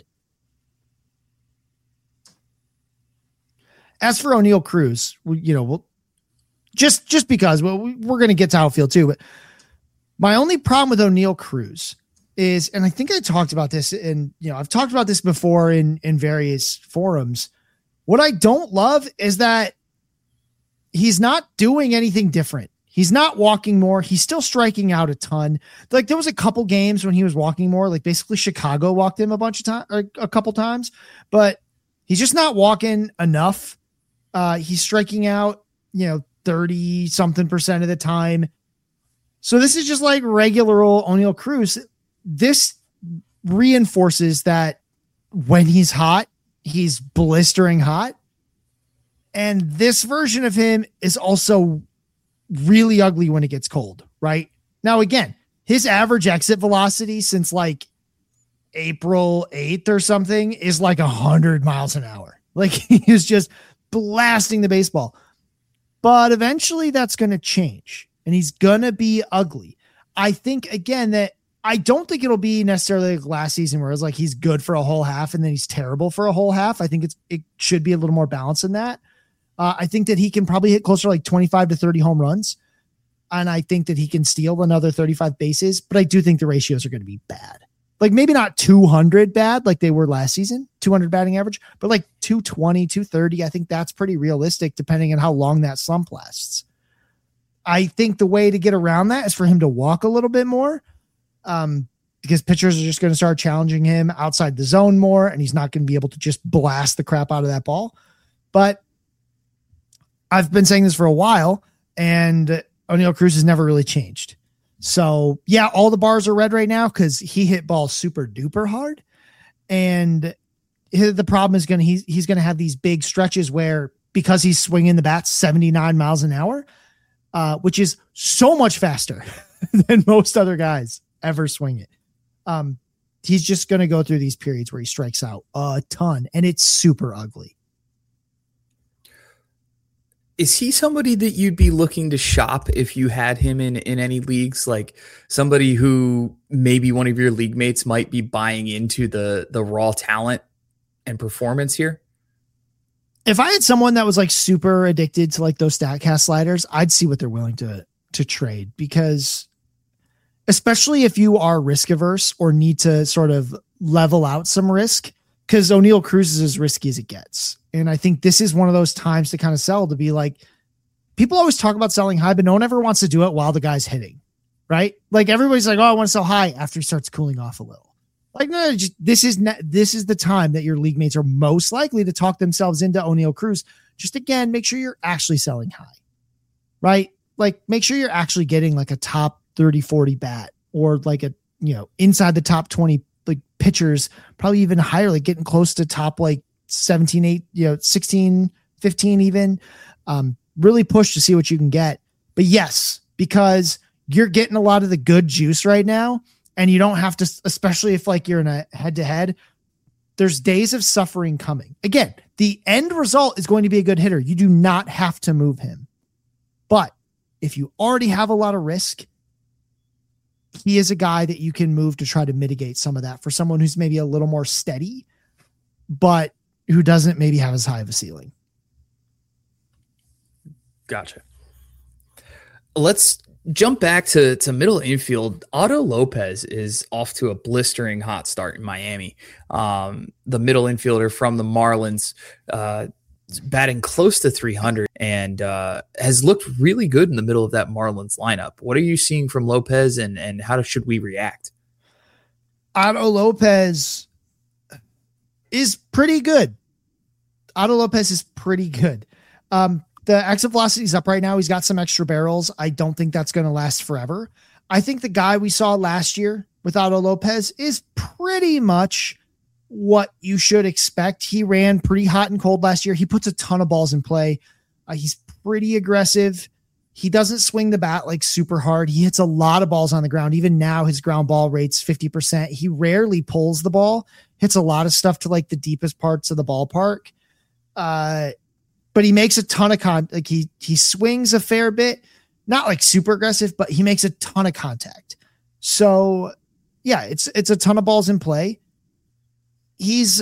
As for O'Neal Cruz, we, you know, we'll just, just because well, we, we're going to get to outfield too, but my only problem with O'Neal Cruz is, and I think I talked about this and, you know, I've talked about this before in, in various forums. What I don't love is that he's not doing anything different. He's not walking more. He's still striking out a ton. Like there was a couple games when he was walking more, like basically Chicago walked him a bunch of times, or a couple times, but he's just not walking enough. Uh, he's striking out, you know, thirty something percent of the time. So this is just like regular old O'Neal Cruz. This reinforces that when he's hot, he's blistering hot. And this version of him is also really ugly when it gets cold, right? Now, again, his average exit velocity since like April eighth or something is like a hundred miles an hour. Like he is just blasting the baseball, but eventually that's going to change and he's going to be ugly. I think again, that I don't think it'll be necessarily like last season where it's like, he's good for a whole half and then he's terrible for a whole half. I think it's, it should be a little more balanced than that. Uh, I think that he can probably hit closer to like twenty-five to thirty home runs. And I think that he can steal another thirty-five bases, but I do think the ratios are going to be bad. Like maybe not two hundred bad like they were last season, two hundred batting average, but like two twenty, two thirty. I think that's pretty realistic depending on how long that slump lasts. I think the way to get around that is for him to walk a little bit more, um, because pitchers are just going to start challenging him outside the zone more, and he's not going to be able to just blast the crap out of that ball. But I've been saying this for a while, and O'Neal Cruz has never really changed. So yeah, all the bars are red right now because he hit balls super duper hard. And the problem is going to, he's, he's going to have these big stretches where, because he's swinging the bat seventy-nine miles an hour, uh, which is so much faster than most other guys ever swing it. Um, he's just going to go through these periods where he strikes out a ton, and it's super ugly. Is he somebody that you'd be looking to shop if you had him in, in any leagues? Like somebody who maybe one of your league mates might be buying into the, the raw talent and performance here? If I had someone that was like super addicted to like those StatCast sliders, I'd see what they're willing to, to trade, because especially if you are risk averse or need to sort of level out some risk, because O'Neal Cruz is as risky as it gets. And I think this is one of those times to kind of sell, to be like, people always talk about selling high, but no one ever wants to do it while the guy's hitting, right? Like everybody's like, oh, I want to sell high after he starts cooling off a little. Like, no, just, this is not, this is the time that your league mates are most likely to talk themselves into O'Neal Cruz. Just again, make sure you're actually selling high, right? Like make sure you're actually getting like a top thirty, forty bat, or like a, you know, inside the top twenty, like pitchers, probably even higher, like getting close to top, like seventeen, eight, you know, sixteen, fifteen, even, um, really push to see what you can get. But yes, because you're getting a lot of the good juice right now, and you don't have to, especially if like you're in a head to head, there's days of suffering coming. Again, the end result is going to be a good hitter. You do not have to move him, but if you already have a lot of risk, he is a guy that you can move to try to mitigate some of that for someone who's maybe a little more steady, but who doesn't maybe have as high of a ceiling. Gotcha. Let's jump back to, to middle infield. Otto Lopez is off to a blistering hot start in Miami. Um, the middle infielder from the Marlins, uh, batting close to three hundred and uh, has looked really good in the middle of that Marlins lineup. What are you seeing from Lopez, and, and how should we react? Otto Lopez is pretty good. Otto Lopez is pretty good. Um, the exit velocity is up right now. He's got some extra barrels. I don't think that's going to last forever. I think the guy we saw last year with Otto Lopez is pretty much what you should expect. He ran pretty hot and cold last year. He puts a ton of balls in play. Uh, he's pretty aggressive. He doesn't swing the bat like super hard. He hits a lot of balls on the ground. Even now his ground ball rate's fifty percent. He rarely pulls the ball. hits a lot of stuff to like the deepest parts of the ballpark. Uh, but he makes a ton of con like he, he swings a fair bit, not like super aggressive, but he makes a ton of contact. So yeah, it's, it's a ton of balls in play. He's,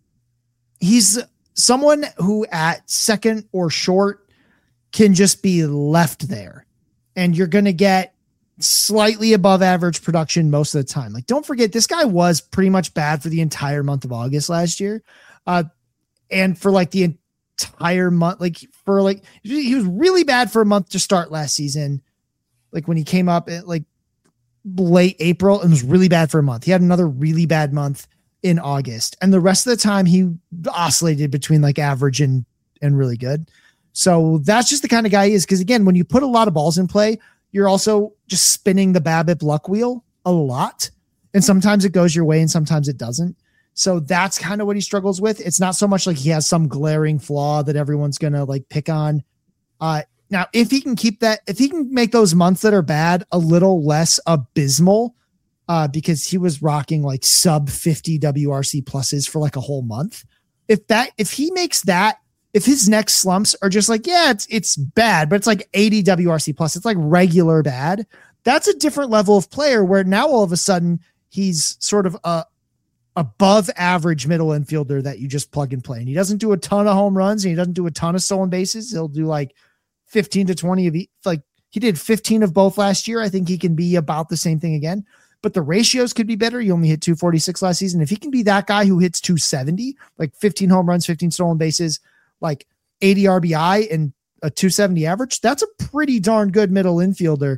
he's someone who at second or short can just be left there, and you're going to get slightly above average production most of the time. Like, don't forget, this guy was pretty much bad for the entire month of August last year. Uh, and for like the entire month, like for like, he was really bad for a month to start last season. Like when he came up at like late April and was really bad for a month. He had another really bad month in August, and the rest of the time he oscillated between like average and, and really good. So that's just the kind of guy he is. Cause again, when you put a lot of balls in play, you're also just spinning the BABIP luck wheel a lot. And sometimes it goes your way and sometimes it doesn't. So that's kind of what he struggles with. It's not so much like he has some glaring flaw that everyone's going to like pick on. Uh, now, if he can keep that, if he can make those months that are bad a little less abysmal, uh, because he was rocking like sub fifty W R C pluses for like a whole month. If that, if he makes that, if his next slumps are just like, yeah, it's, it's bad, but it's like eighty W R C plus, it's like regular bad. That's a different level of player where now all of a sudden he's sort of a above average middle infielder that you just plug and play. And he doesn't do a ton of home runs and he doesn't do a ton of stolen bases. He'll do like fifteen to twenty of each. Like he did fifteen of both last year. I think he can be about the same thing again, but the ratios could be better. He only hit two forty-six last season. If he can be that guy who hits two seventy, like fifteen home runs, fifteen stolen bases, like eighty R B I and a two seventy average, that's a pretty darn good middle infielder.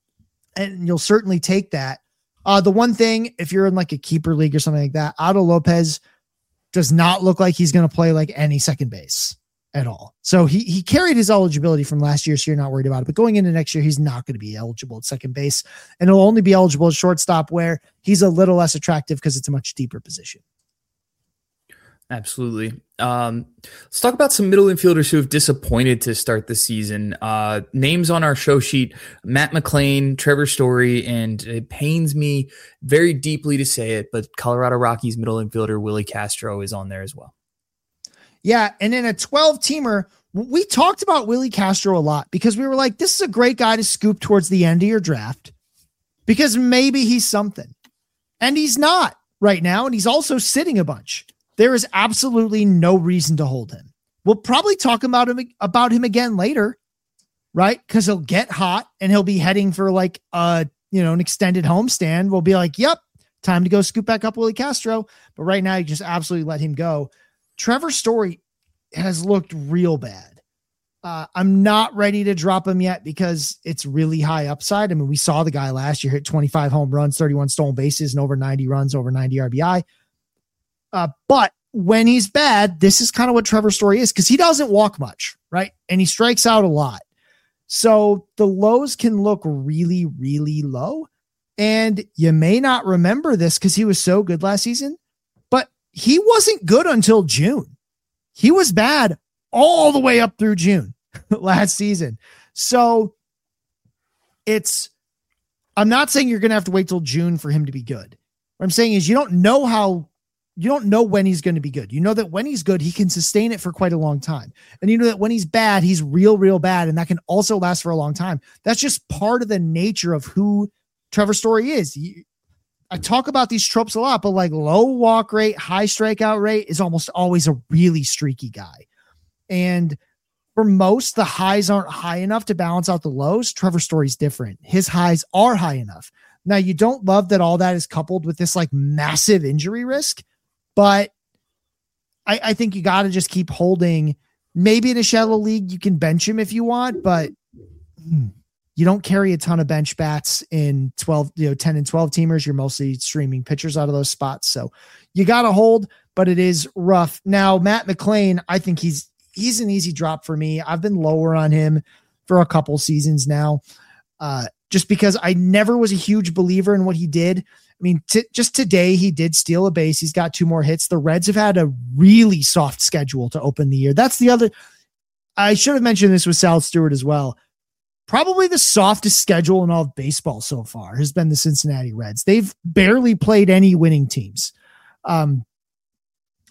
And you'll certainly take that. Uh, the one thing, if you're in like a keeper league or something like that, Otto Lopez does not look like he's going to play like any second base at all. So he, he carried his eligibility from last year. So you're not worried about it, but going into next year, he's not going to be eligible at second base, and he'll only be eligible at shortstop where he's a little less attractive because it's a much deeper position. Absolutely. Um, let's talk about some middle infielders who have disappointed to start the season. Uh, names on our show sheet: Matt McLain, Trevor Story, and it pains me very deeply to say it, but Colorado Rockies middle infielder Willie Castro is on there as well. Yeah, and in a twelve teamer, we talked about Willie Castro a lot because we were like, this is a great guy to scoop towards the end of your draft because maybe he's something. And he's not right now, and he's also sitting a bunch. There is absolutely no reason to hold him. We'll probably talk about him about him again later, right? Because he'll get hot and he'll be heading for like a, you know, an extended homestand. We'll be like, yep, time to go scoop back up Willie Castro. But right now, you just absolutely let him go. Trevor Story has looked real bad. Uh, I'm not ready to drop him yet because it's really high upside. I mean, we saw the guy last year hit twenty-five home runs, thirty-one stolen bases, and over ninety runs, over ninety R B I. Uh, but when he's bad, this is kind of what Trevor Story is because he doesn't walk much, right? And he strikes out a lot. So the lows can look really, really low. And you may not remember this because he was so good last season, but he wasn't good until June. He was bad all the way up through June last season. So it's, I'm not saying you're going to have to wait till June for him to be good. What I'm saying is you don't know how You don't know when he's going to be good. You know that when he's good, he can sustain it for quite a long time. And you know that when he's bad, he's real, real bad. And that can also last for a long time. That's just part of the nature of who Trevor Story is. I talk about these tropes a lot, but like low walk rate, high strikeout rate is almost always a really streaky guy. And for most, the highs aren't high enough to balance out the lows. Trevor Story's different. His highs are high enough. Now you don't love that all that is coupled with this like massive injury risk. But I, I think you got to just keep holding. Maybe in a shallow league, you can bench him if you want, but you don't carry a ton of bench bats in twelve, you know, ten and twelve teamers. You're mostly streaming pitchers out of those spots. So you got to hold, but it is rough. Now, Matt McLain, I think he's, he's an easy drop for me. I've been lower on him for a couple seasons now, uh, just because I never was a huge believer in what he did. I mean, t- just today he did steal a base. He's got two more hits. The Reds have had a really soft schedule to open the year. That's the other. I should have mentioned this with Sal Stewart as well. Probably the softest schedule in all of baseball so far has been the Cincinnati Reds. They've barely played any winning teams. Um,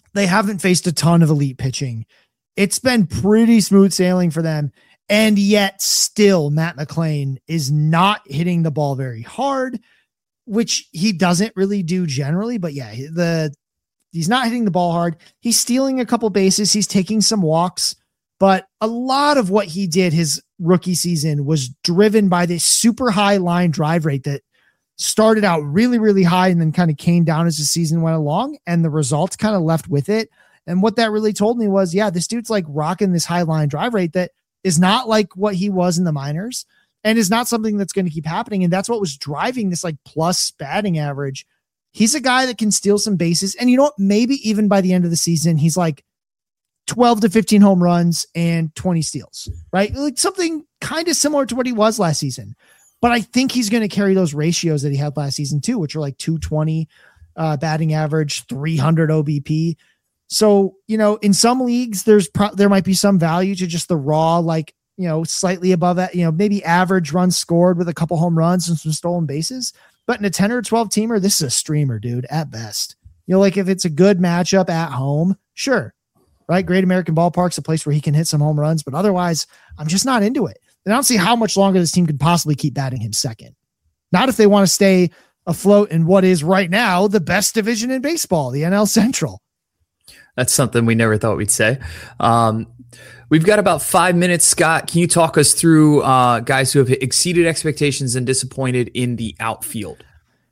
They haven't faced a ton of elite pitching. It's been pretty smooth sailing for them. And yet still Matt McLain is not hitting the ball very hard, which he doesn't really do generally. But yeah, the he's not hitting the ball hard. He's stealing a couple bases. He's taking some walks. But a lot of what he did his rookie season was driven by this super high line drive rate that started out really, really high and then kind of came down as the season went along, and the results kind of left with it. And what that really told me was, yeah, this dude's like rocking this high line drive rate that is not like what he was in the minors and is not something that's going to keep happening. And that's what was driving this like plus batting average. He's a guy that can steal some bases. And you know what? Maybe even by the end of the season, he's like twelve to fifteen home runs and twenty steals, right? Like something kind of similar to what he was last season. But I think he's going to carry those ratios that he had last season too, which are like two twenty uh, batting average, three hundred O B P. So, you know, in some leagues, there's pro- there might be some value to just the raw, like, you know, slightly above that, you know, maybe average runs scored with a couple home runs and some stolen bases. But in a ten or twelve teamer, this is a streamer, dude, at best. You know, like if it's a good matchup at home, sure. Right. Great American Ballpark's a place where he can hit some home runs, but otherwise I'm just not into it. And I don't see how much longer this team could possibly keep batting him second. Not if they want to stay afloat in what is right now the best division in baseball, the N L Central. That's something we never thought we'd say. Um, we've got about five minutes. Scott, can you talk us through uh, guys who have exceeded expectations and disappointed in the outfield?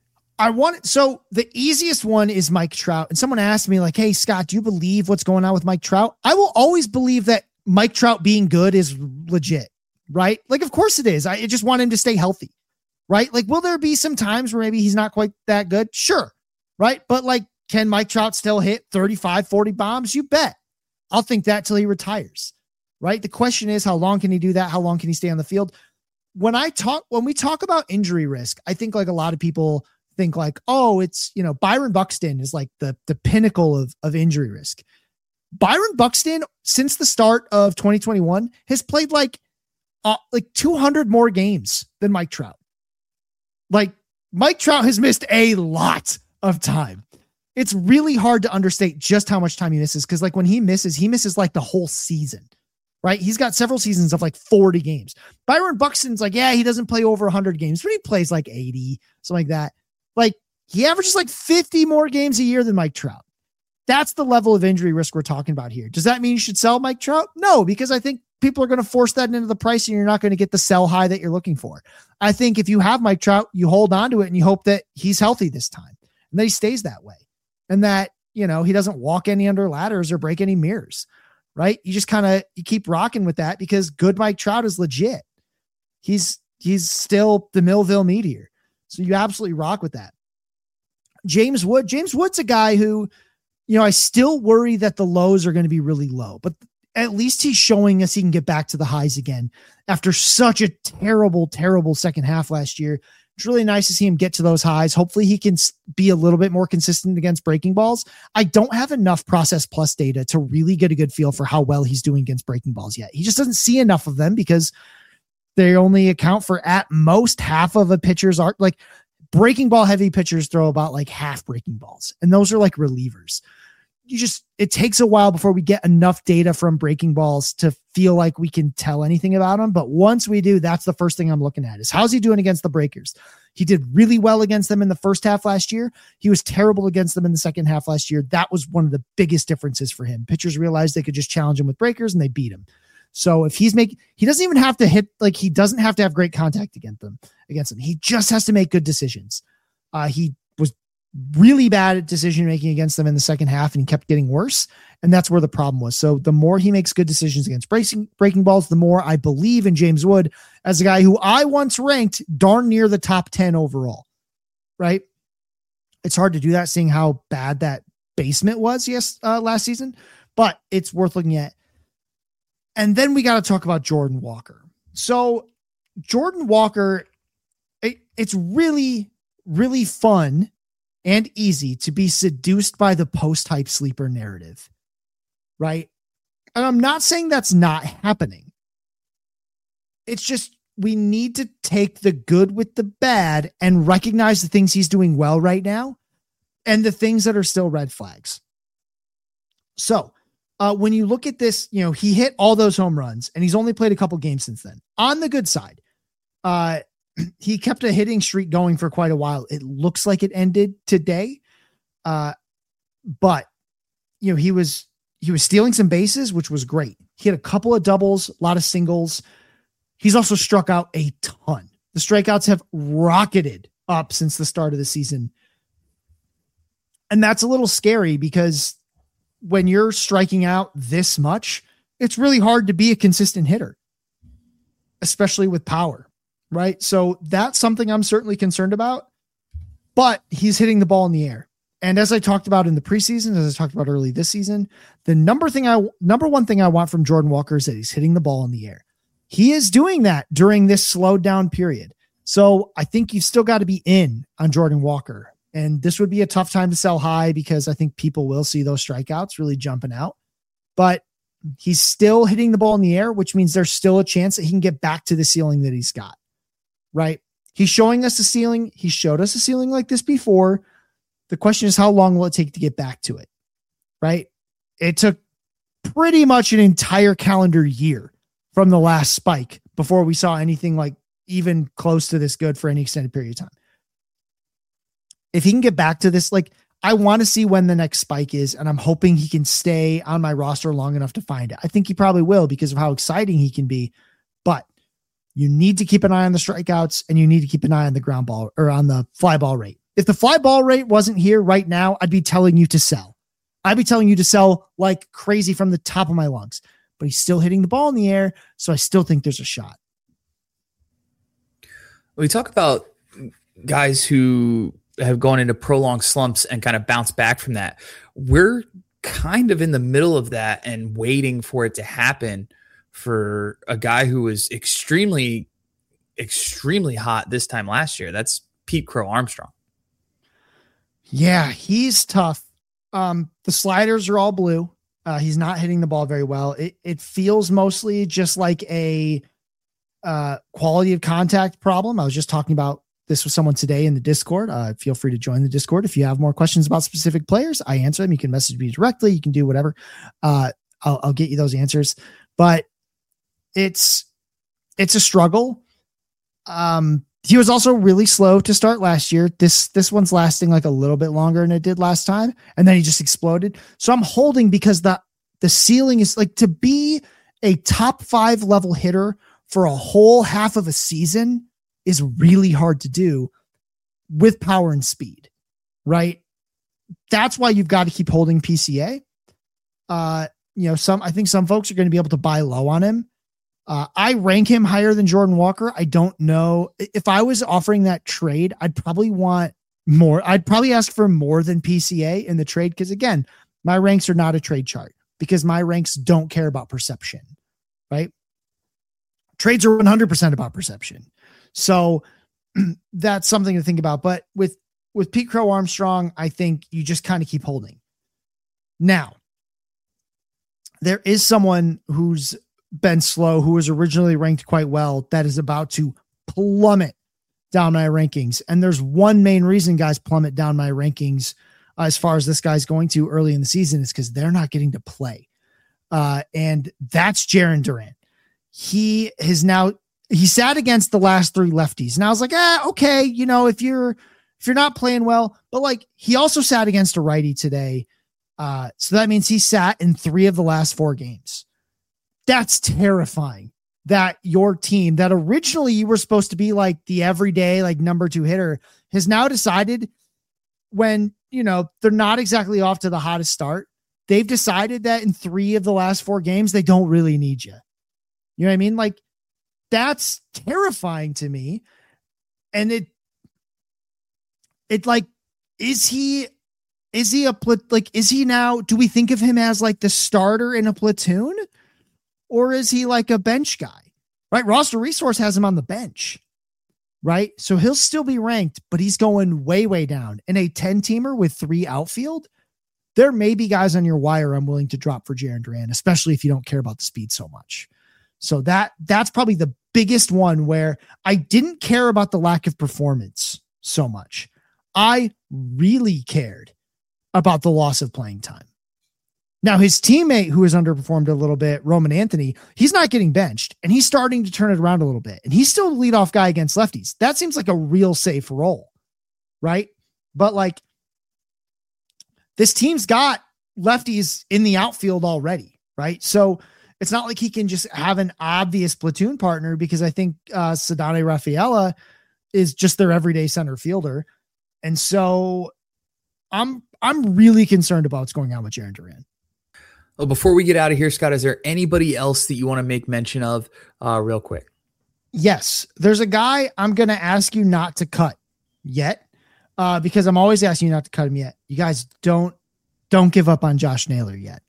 I want so the easiest one is Mike Trout. And someone asked me like, hey, Scott, do you believe what's going on with Mike Trout? I will always believe that Mike Trout being good is legit, right? Like, of course it is. I just want him to stay healthy, right? Like, will there be some times where maybe he's not quite that good? Sure. Right. But like, can Mike Trout still hit thirty-five, forty bombs? You bet. I'll think that till he retires, right? The question is, how long can he do that? How long can he stay on the field? When I talk, when we talk about injury risk, I think like a lot of people think like, oh, it's, you know, Byron Buxton is like the, the pinnacle of, of injury risk. Byron Buxton, since the start of twenty twenty-one, has played like, uh, like two hundred more games than Mike Trout. Like Mike Trout has missed a lot of time. It's really hard to understate just how much time he misses. Cause like when he misses, he misses like the whole season, right? He's got several seasons of like forty games. Byron Buxton's like, yeah, he doesn't play over one hundred games, but he plays like eighty, something like that. Like he averages like fifty more games a year than Mike Trout. That's the level of injury risk we're talking about here. Does that mean you should sell Mike Trout? No, because I think people are going to force that into the price and you're not going to get the sell high that you're looking for. I think if you have Mike Trout, you hold on to it and you hope that he's healthy this time and that he stays that way and that, you know, he doesn't walk any under ladders or break any mirrors, right? You just kind of, you keep rocking with that because good Mike Trout is legit. He's, he's still the Millville Meteor. So you absolutely rock with that. James Wood. James Wood's a guy who, you know, I still worry that the lows are going to be really low, but at least he's showing us he can get back to the highs again after such a terrible, terrible second half last year. It's really nice to see him get to those highs. Hopefully he can be a little bit more consistent against breaking balls. I don't have enough Process Plus data to really get a good feel for how well he's doing against breaking balls yet. He just doesn't see enough of them because they only account for at most half of a pitcher's arc. Like breaking ball heavy pitchers throw about like half breaking balls. And those are like relievers. You just, it takes a while before we get enough data from breaking balls to feel like we can tell anything about him. But once we do, that's the first thing I'm looking at is how's he doing against the breakers? He did really well against them in the first half last year. He was terrible against them in the second half last year. That was one of the biggest differences for him. Pitchers realized they could just challenge him with breakers and they beat him. So if he's making, he doesn't even have to hit, like he doesn't have to have great contact against them, against them. He just has to make good decisions. Uh, he was really bad at decision-making against them in the second half and he kept getting worse. And that's where the problem was. So the more he makes good decisions against breaking, breaking balls, the more I believe in James Wood as a guy who I once ranked darn near the top ten overall, right? It's hard to do that seeing how bad that basement was yes uh, last season, but it's worth looking at. And then we got to talk about Jordan Walker. So Jordan Walker, it, it's really, really fun and easy to be seduced by the post-hype sleeper narrative, right? And I'm not saying that's not happening. It's just we need to take the good with the bad and recognize the things he's doing well right now and the things that are still red flags. So uh, when you look at this, you know, he hit all those home runs and he's only played a couple games since then. On the good side, uh, he kept a hitting streak going for quite a while. It looks like it ended today. Uh, but you know, he was, he was stealing some bases, which was great. He had a couple of doubles, a lot of singles. He's also struck out a ton. The strikeouts have rocketed up since the start of the season. And that's a little scary because when you're striking out this much, it's really hard to be a consistent hitter, especially with power, right? So that's something I'm certainly concerned about, but he's hitting the ball in the air. And as I talked about in the preseason, as I talked about early this season, the number thing I, number one thing I want from Jordan Walker is that he's hitting the ball in the air. He is doing that during this slowed down period. So I think you've still got to be in on Jordan Walker. And this would be a tough time to sell high because I think people will see those strikeouts really jumping out, but he's still hitting the ball in the air, which means there's still a chance that he can get back to the ceiling that he's got, right? He's showing us the ceiling. He showed us a ceiling like this before. The question is, how long will it take to get back to it? Right? It took pretty much an entire calendar year from the last spike before we saw anything like even close to this good for any extended period of time. If he can get back to this, like, I want to see when the next spike is, and I'm hoping he can stay on my roster long enough to find it. I think he probably will because of how exciting he can be, but you need to keep an eye on the strikeouts and you need to keep an eye on the ground ball or on the fly ball rate. If the fly ball rate wasn't here right now, I'd be telling you to sell. I'd be telling you to sell like crazy from the top of my lungs, but he's still hitting the ball in the air. So I still think there's a shot. We talk about guys who have gone into prolonged slumps and kind of bounced back from that. We're kind of in the middle of that and waiting for it to happen for a guy who was extremely, extremely hot this time last year. That's Pete Crow Armstrong. Yeah, he's tough. Um, the sliders are all blue. Uh, he's not hitting the ball very well. It it feels mostly just like a uh, quality of contact problem. I was just talking about this with someone today in the Discord. Uh, feel free to join the Discord. If you have more questions about specific players, I answer them. You can message me directly. You can do whatever. Uh, I'll, I'll get you those answers, but it's, it's a struggle. Um, He was also really slow to start last year. This, this one's lasting like a little bit longer than it did last time. And then he just exploded. So I'm holding because the, the ceiling is like to be a top five level hitter for a whole half of a season is really hard to do with power and speed, right? That's why you've got to keep holding P C A. Uh, you know, some, I think some folks are going to be able to buy low on him. Uh, I rank him higher than Jordan Walker. I don't know if I was offering that trade, I'd probably want more. I'd probably ask for more than P C A in the trade. Cause again, my ranks are not a trade chart because my ranks don't care about perception, right? Trades are one hundred percent about perception. So that's something to think about. But with, with Pete Crow Armstrong, I think you just kind of keep holding. Now, there is someone who's been slow, who was originally ranked quite well, that is about to plummet down my rankings. And there's one main reason guys plummet down my rankings uh, as far as this guy's going to early in the season is because they're not getting to play. Uh, and that's Jarren Duran. He has now, he sat against the last three lefties. And I was like, ah, okay. You know, if you're, if you're not playing well, but like he also sat against a righty today. Uh, so that means he sat in three of the last four games. That's terrifying that your team that originally you were supposed to be like the everyday, like number two hitter has now decided when, you know, they're not exactly off to the hottest start. They've decided that in three of the last four games, they don't really need you. You know what I mean? Like that's terrifying to me. And it, it like, is he, is he a, like, is he now, do we think of him as like the starter in a platoon? Or is he like a bench guy, right? Roster Resource has him on the bench, right? So he'll still be ranked, but he's going way, way down. In a ten teamer with three outfield, there may be guys on your wire I'm willing to drop for Jarren Duran, especially if you don't care about the speed so much. So that that's probably the biggest one where I didn't care about the lack of performance so much. I really cared about the loss of playing time. Now, his teammate who has underperformed a little bit, Roman Anthony, he's not getting benched, and he's starting to turn it around a little bit. And he's still the leadoff guy against lefties. That seems like a real safe role, right? But like, this team's got lefties in the outfield already, right? So it's not like he can just have an obvious platoon partner, because I think uh, Ceddanne Rafaela is just their everyday center fielder. And so I'm I'm really concerned about what's going on with Jarren Duran. Well, before we get out of here, Scott, is there anybody else that you want to make mention of uh, real quick? Yes, there's a guy I'm going to ask you not to cut yet, uh, because I'm always asking you not to cut him yet. You guys don't don't give up on Josh Naylor yet.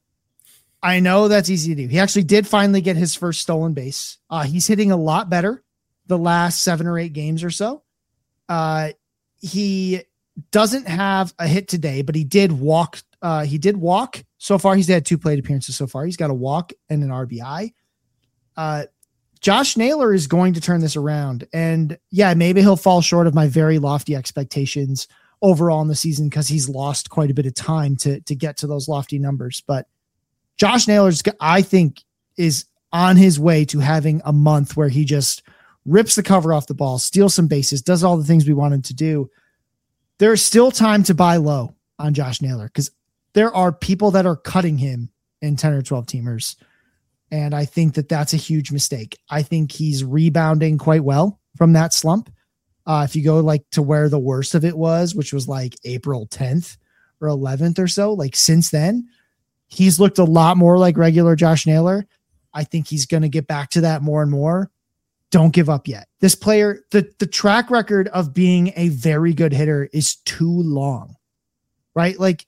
I know that's easy to do. He actually did finally get his first stolen base. Uh, he's hitting a lot better the last seven or eight games or so. Uh, he doesn't have a hit today, but he did walk. Uh, he did walk. So far, he's had two plate appearances so far. He's got a walk and an R B I. Uh, Josh Naylor is going to turn this around. And yeah, maybe he'll fall short of my very lofty expectations overall in the season, because he's lost quite a bit of time to, to get to those lofty numbers. But Josh Naylor's, I think, is on his way to having a month where he just rips the cover off the ball, steals some bases, does all the things we want him to do. There's still time to buy low on Josh Naylor, because there are people that are cutting him in ten or twelve teamers. And I think that that's a huge mistake. I think he's rebounding quite well from that slump. Uh, if you go like to where the worst of it was, which was like April tenth or eleventh or so, like since then, he's looked a lot more like regular Josh Naylor. I think he's going to get back to that more and more. Don't give up yet. This player, the, the track record of being a very good hitter is too long, right? Like,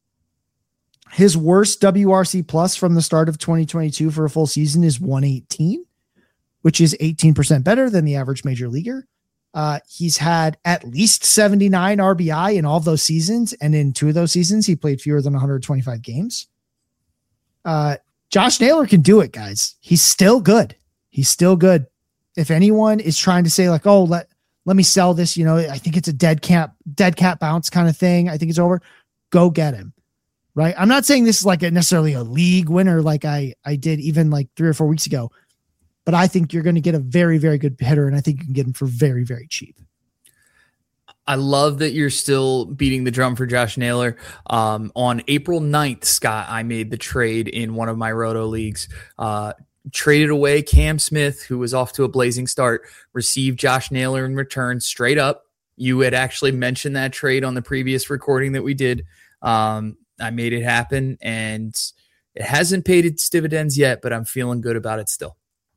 his worst W R C plus from the start of twenty twenty-two for a full season is one eighteen, which is eighteen percent better than the average major leaguer. Uh, he's had at least seventy-nine R B I in all of those seasons. And in two of those seasons, he played fewer than one hundred twenty-five games. Uh, Josh Naylor can do it, guys. He's still good. He's still good. If anyone is trying to say like, oh, let, let me sell this, you know, I think it's a dead cat, dead cat bounce kind of thing. I think it's over. Go get him. Right. I'm not saying this is like a necessarily a league winner, like I, I did even like three or four weeks ago, but I think you're going to get a very, very good hitter. And I think you can get him for very, very cheap. I love that you're still beating the drum for Josh Naylor. Um, on April ninth, Scott, I made the trade in one of my Roto leagues, uh, traded away Cam Smith, who was off to a blazing start, received Josh Naylor in return straight up. You had actually mentioned that trade on the previous recording that we did. Um, I made it happen, and it hasn't paid its dividends yet, but I'm feeling good about it still.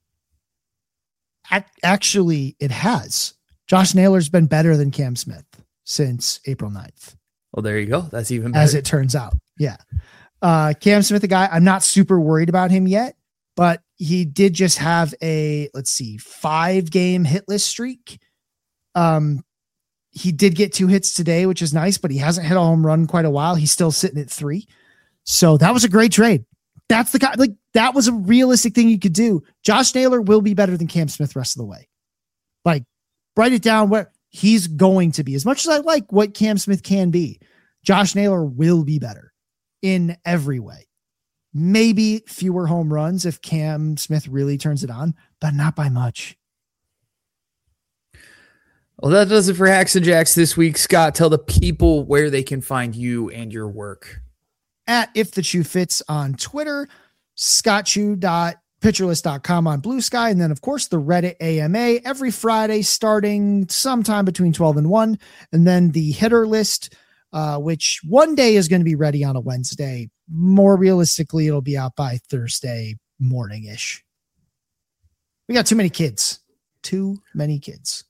Actually, it has. Josh Naylor's been better than Cam Smith since April ninth. Well, there you go. That's even better. As it turns out. Yeah. Uh, Cam Smith, the guy, I'm not super worried about him yet, but he did just have a, let's see, five game hitless streak. Um, He did get two hits today, which is nice, but he hasn't hit a home run in quite a while. He's still sitting at three. So that was a great trade. That's the guy, like that was a realistic thing you could do. Josh Naylor will be better than Cam Smith the rest of the way. Like, write it down where he's going to be. As much as I like what Cam Smith can be, Josh Naylor will be better in every way. Maybe fewer home runs if Cam Smith really turns it on, but not by much. Well, that does it for Hacks and Jacks this week. Scott, tell the people where they can find you and your work. At If the Shoe Fits on Twitter, scott chew dot pitcher list dot com on Blue Sky, and then, of course, the Reddit A M A every Friday starting sometime between twelve and one, and then the hitter list, uh, which one day is going to be ready on a Wednesday. More realistically, it'll be out by Thursday morning-ish. We got too many kids. Too many kids.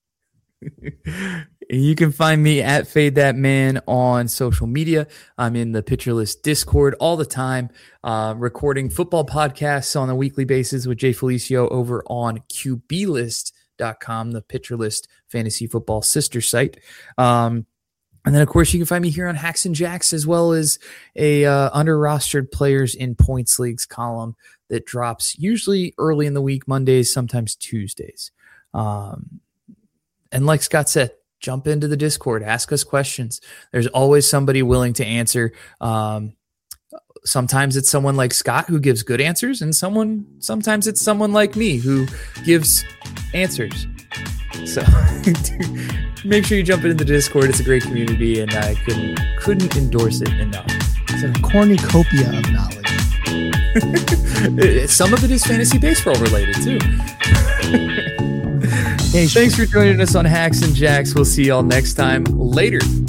You can find me at Fade That Man on social media. I'm in the Pitcher List Discord all the time, uh, recording football podcasts on a weekly basis with Jay Felicio over on Q B list dot com, the Pitcher List fantasy football sister site. Um, and then, of course, you can find me here on Hacks and Jacks, as well as a uh, under-rostered players in points leagues column that drops usually early in the week, Mondays, sometimes Tuesdays. Um, And like Scott said, jump into the Discord, ask us questions. There's always somebody willing to answer. Um, sometimes it's someone like Scott who gives good answers, and someone sometimes it's someone like me who gives answers. So make sure you jump into the Discord. It's a great community, and I couldn't couldn't endorse it enough. It's a cornucopia of knowledge. Some of it is fantasy baseball related too. Hey, thanks for joining us on Hacks and Jacks. We'll see y'all next time. Later.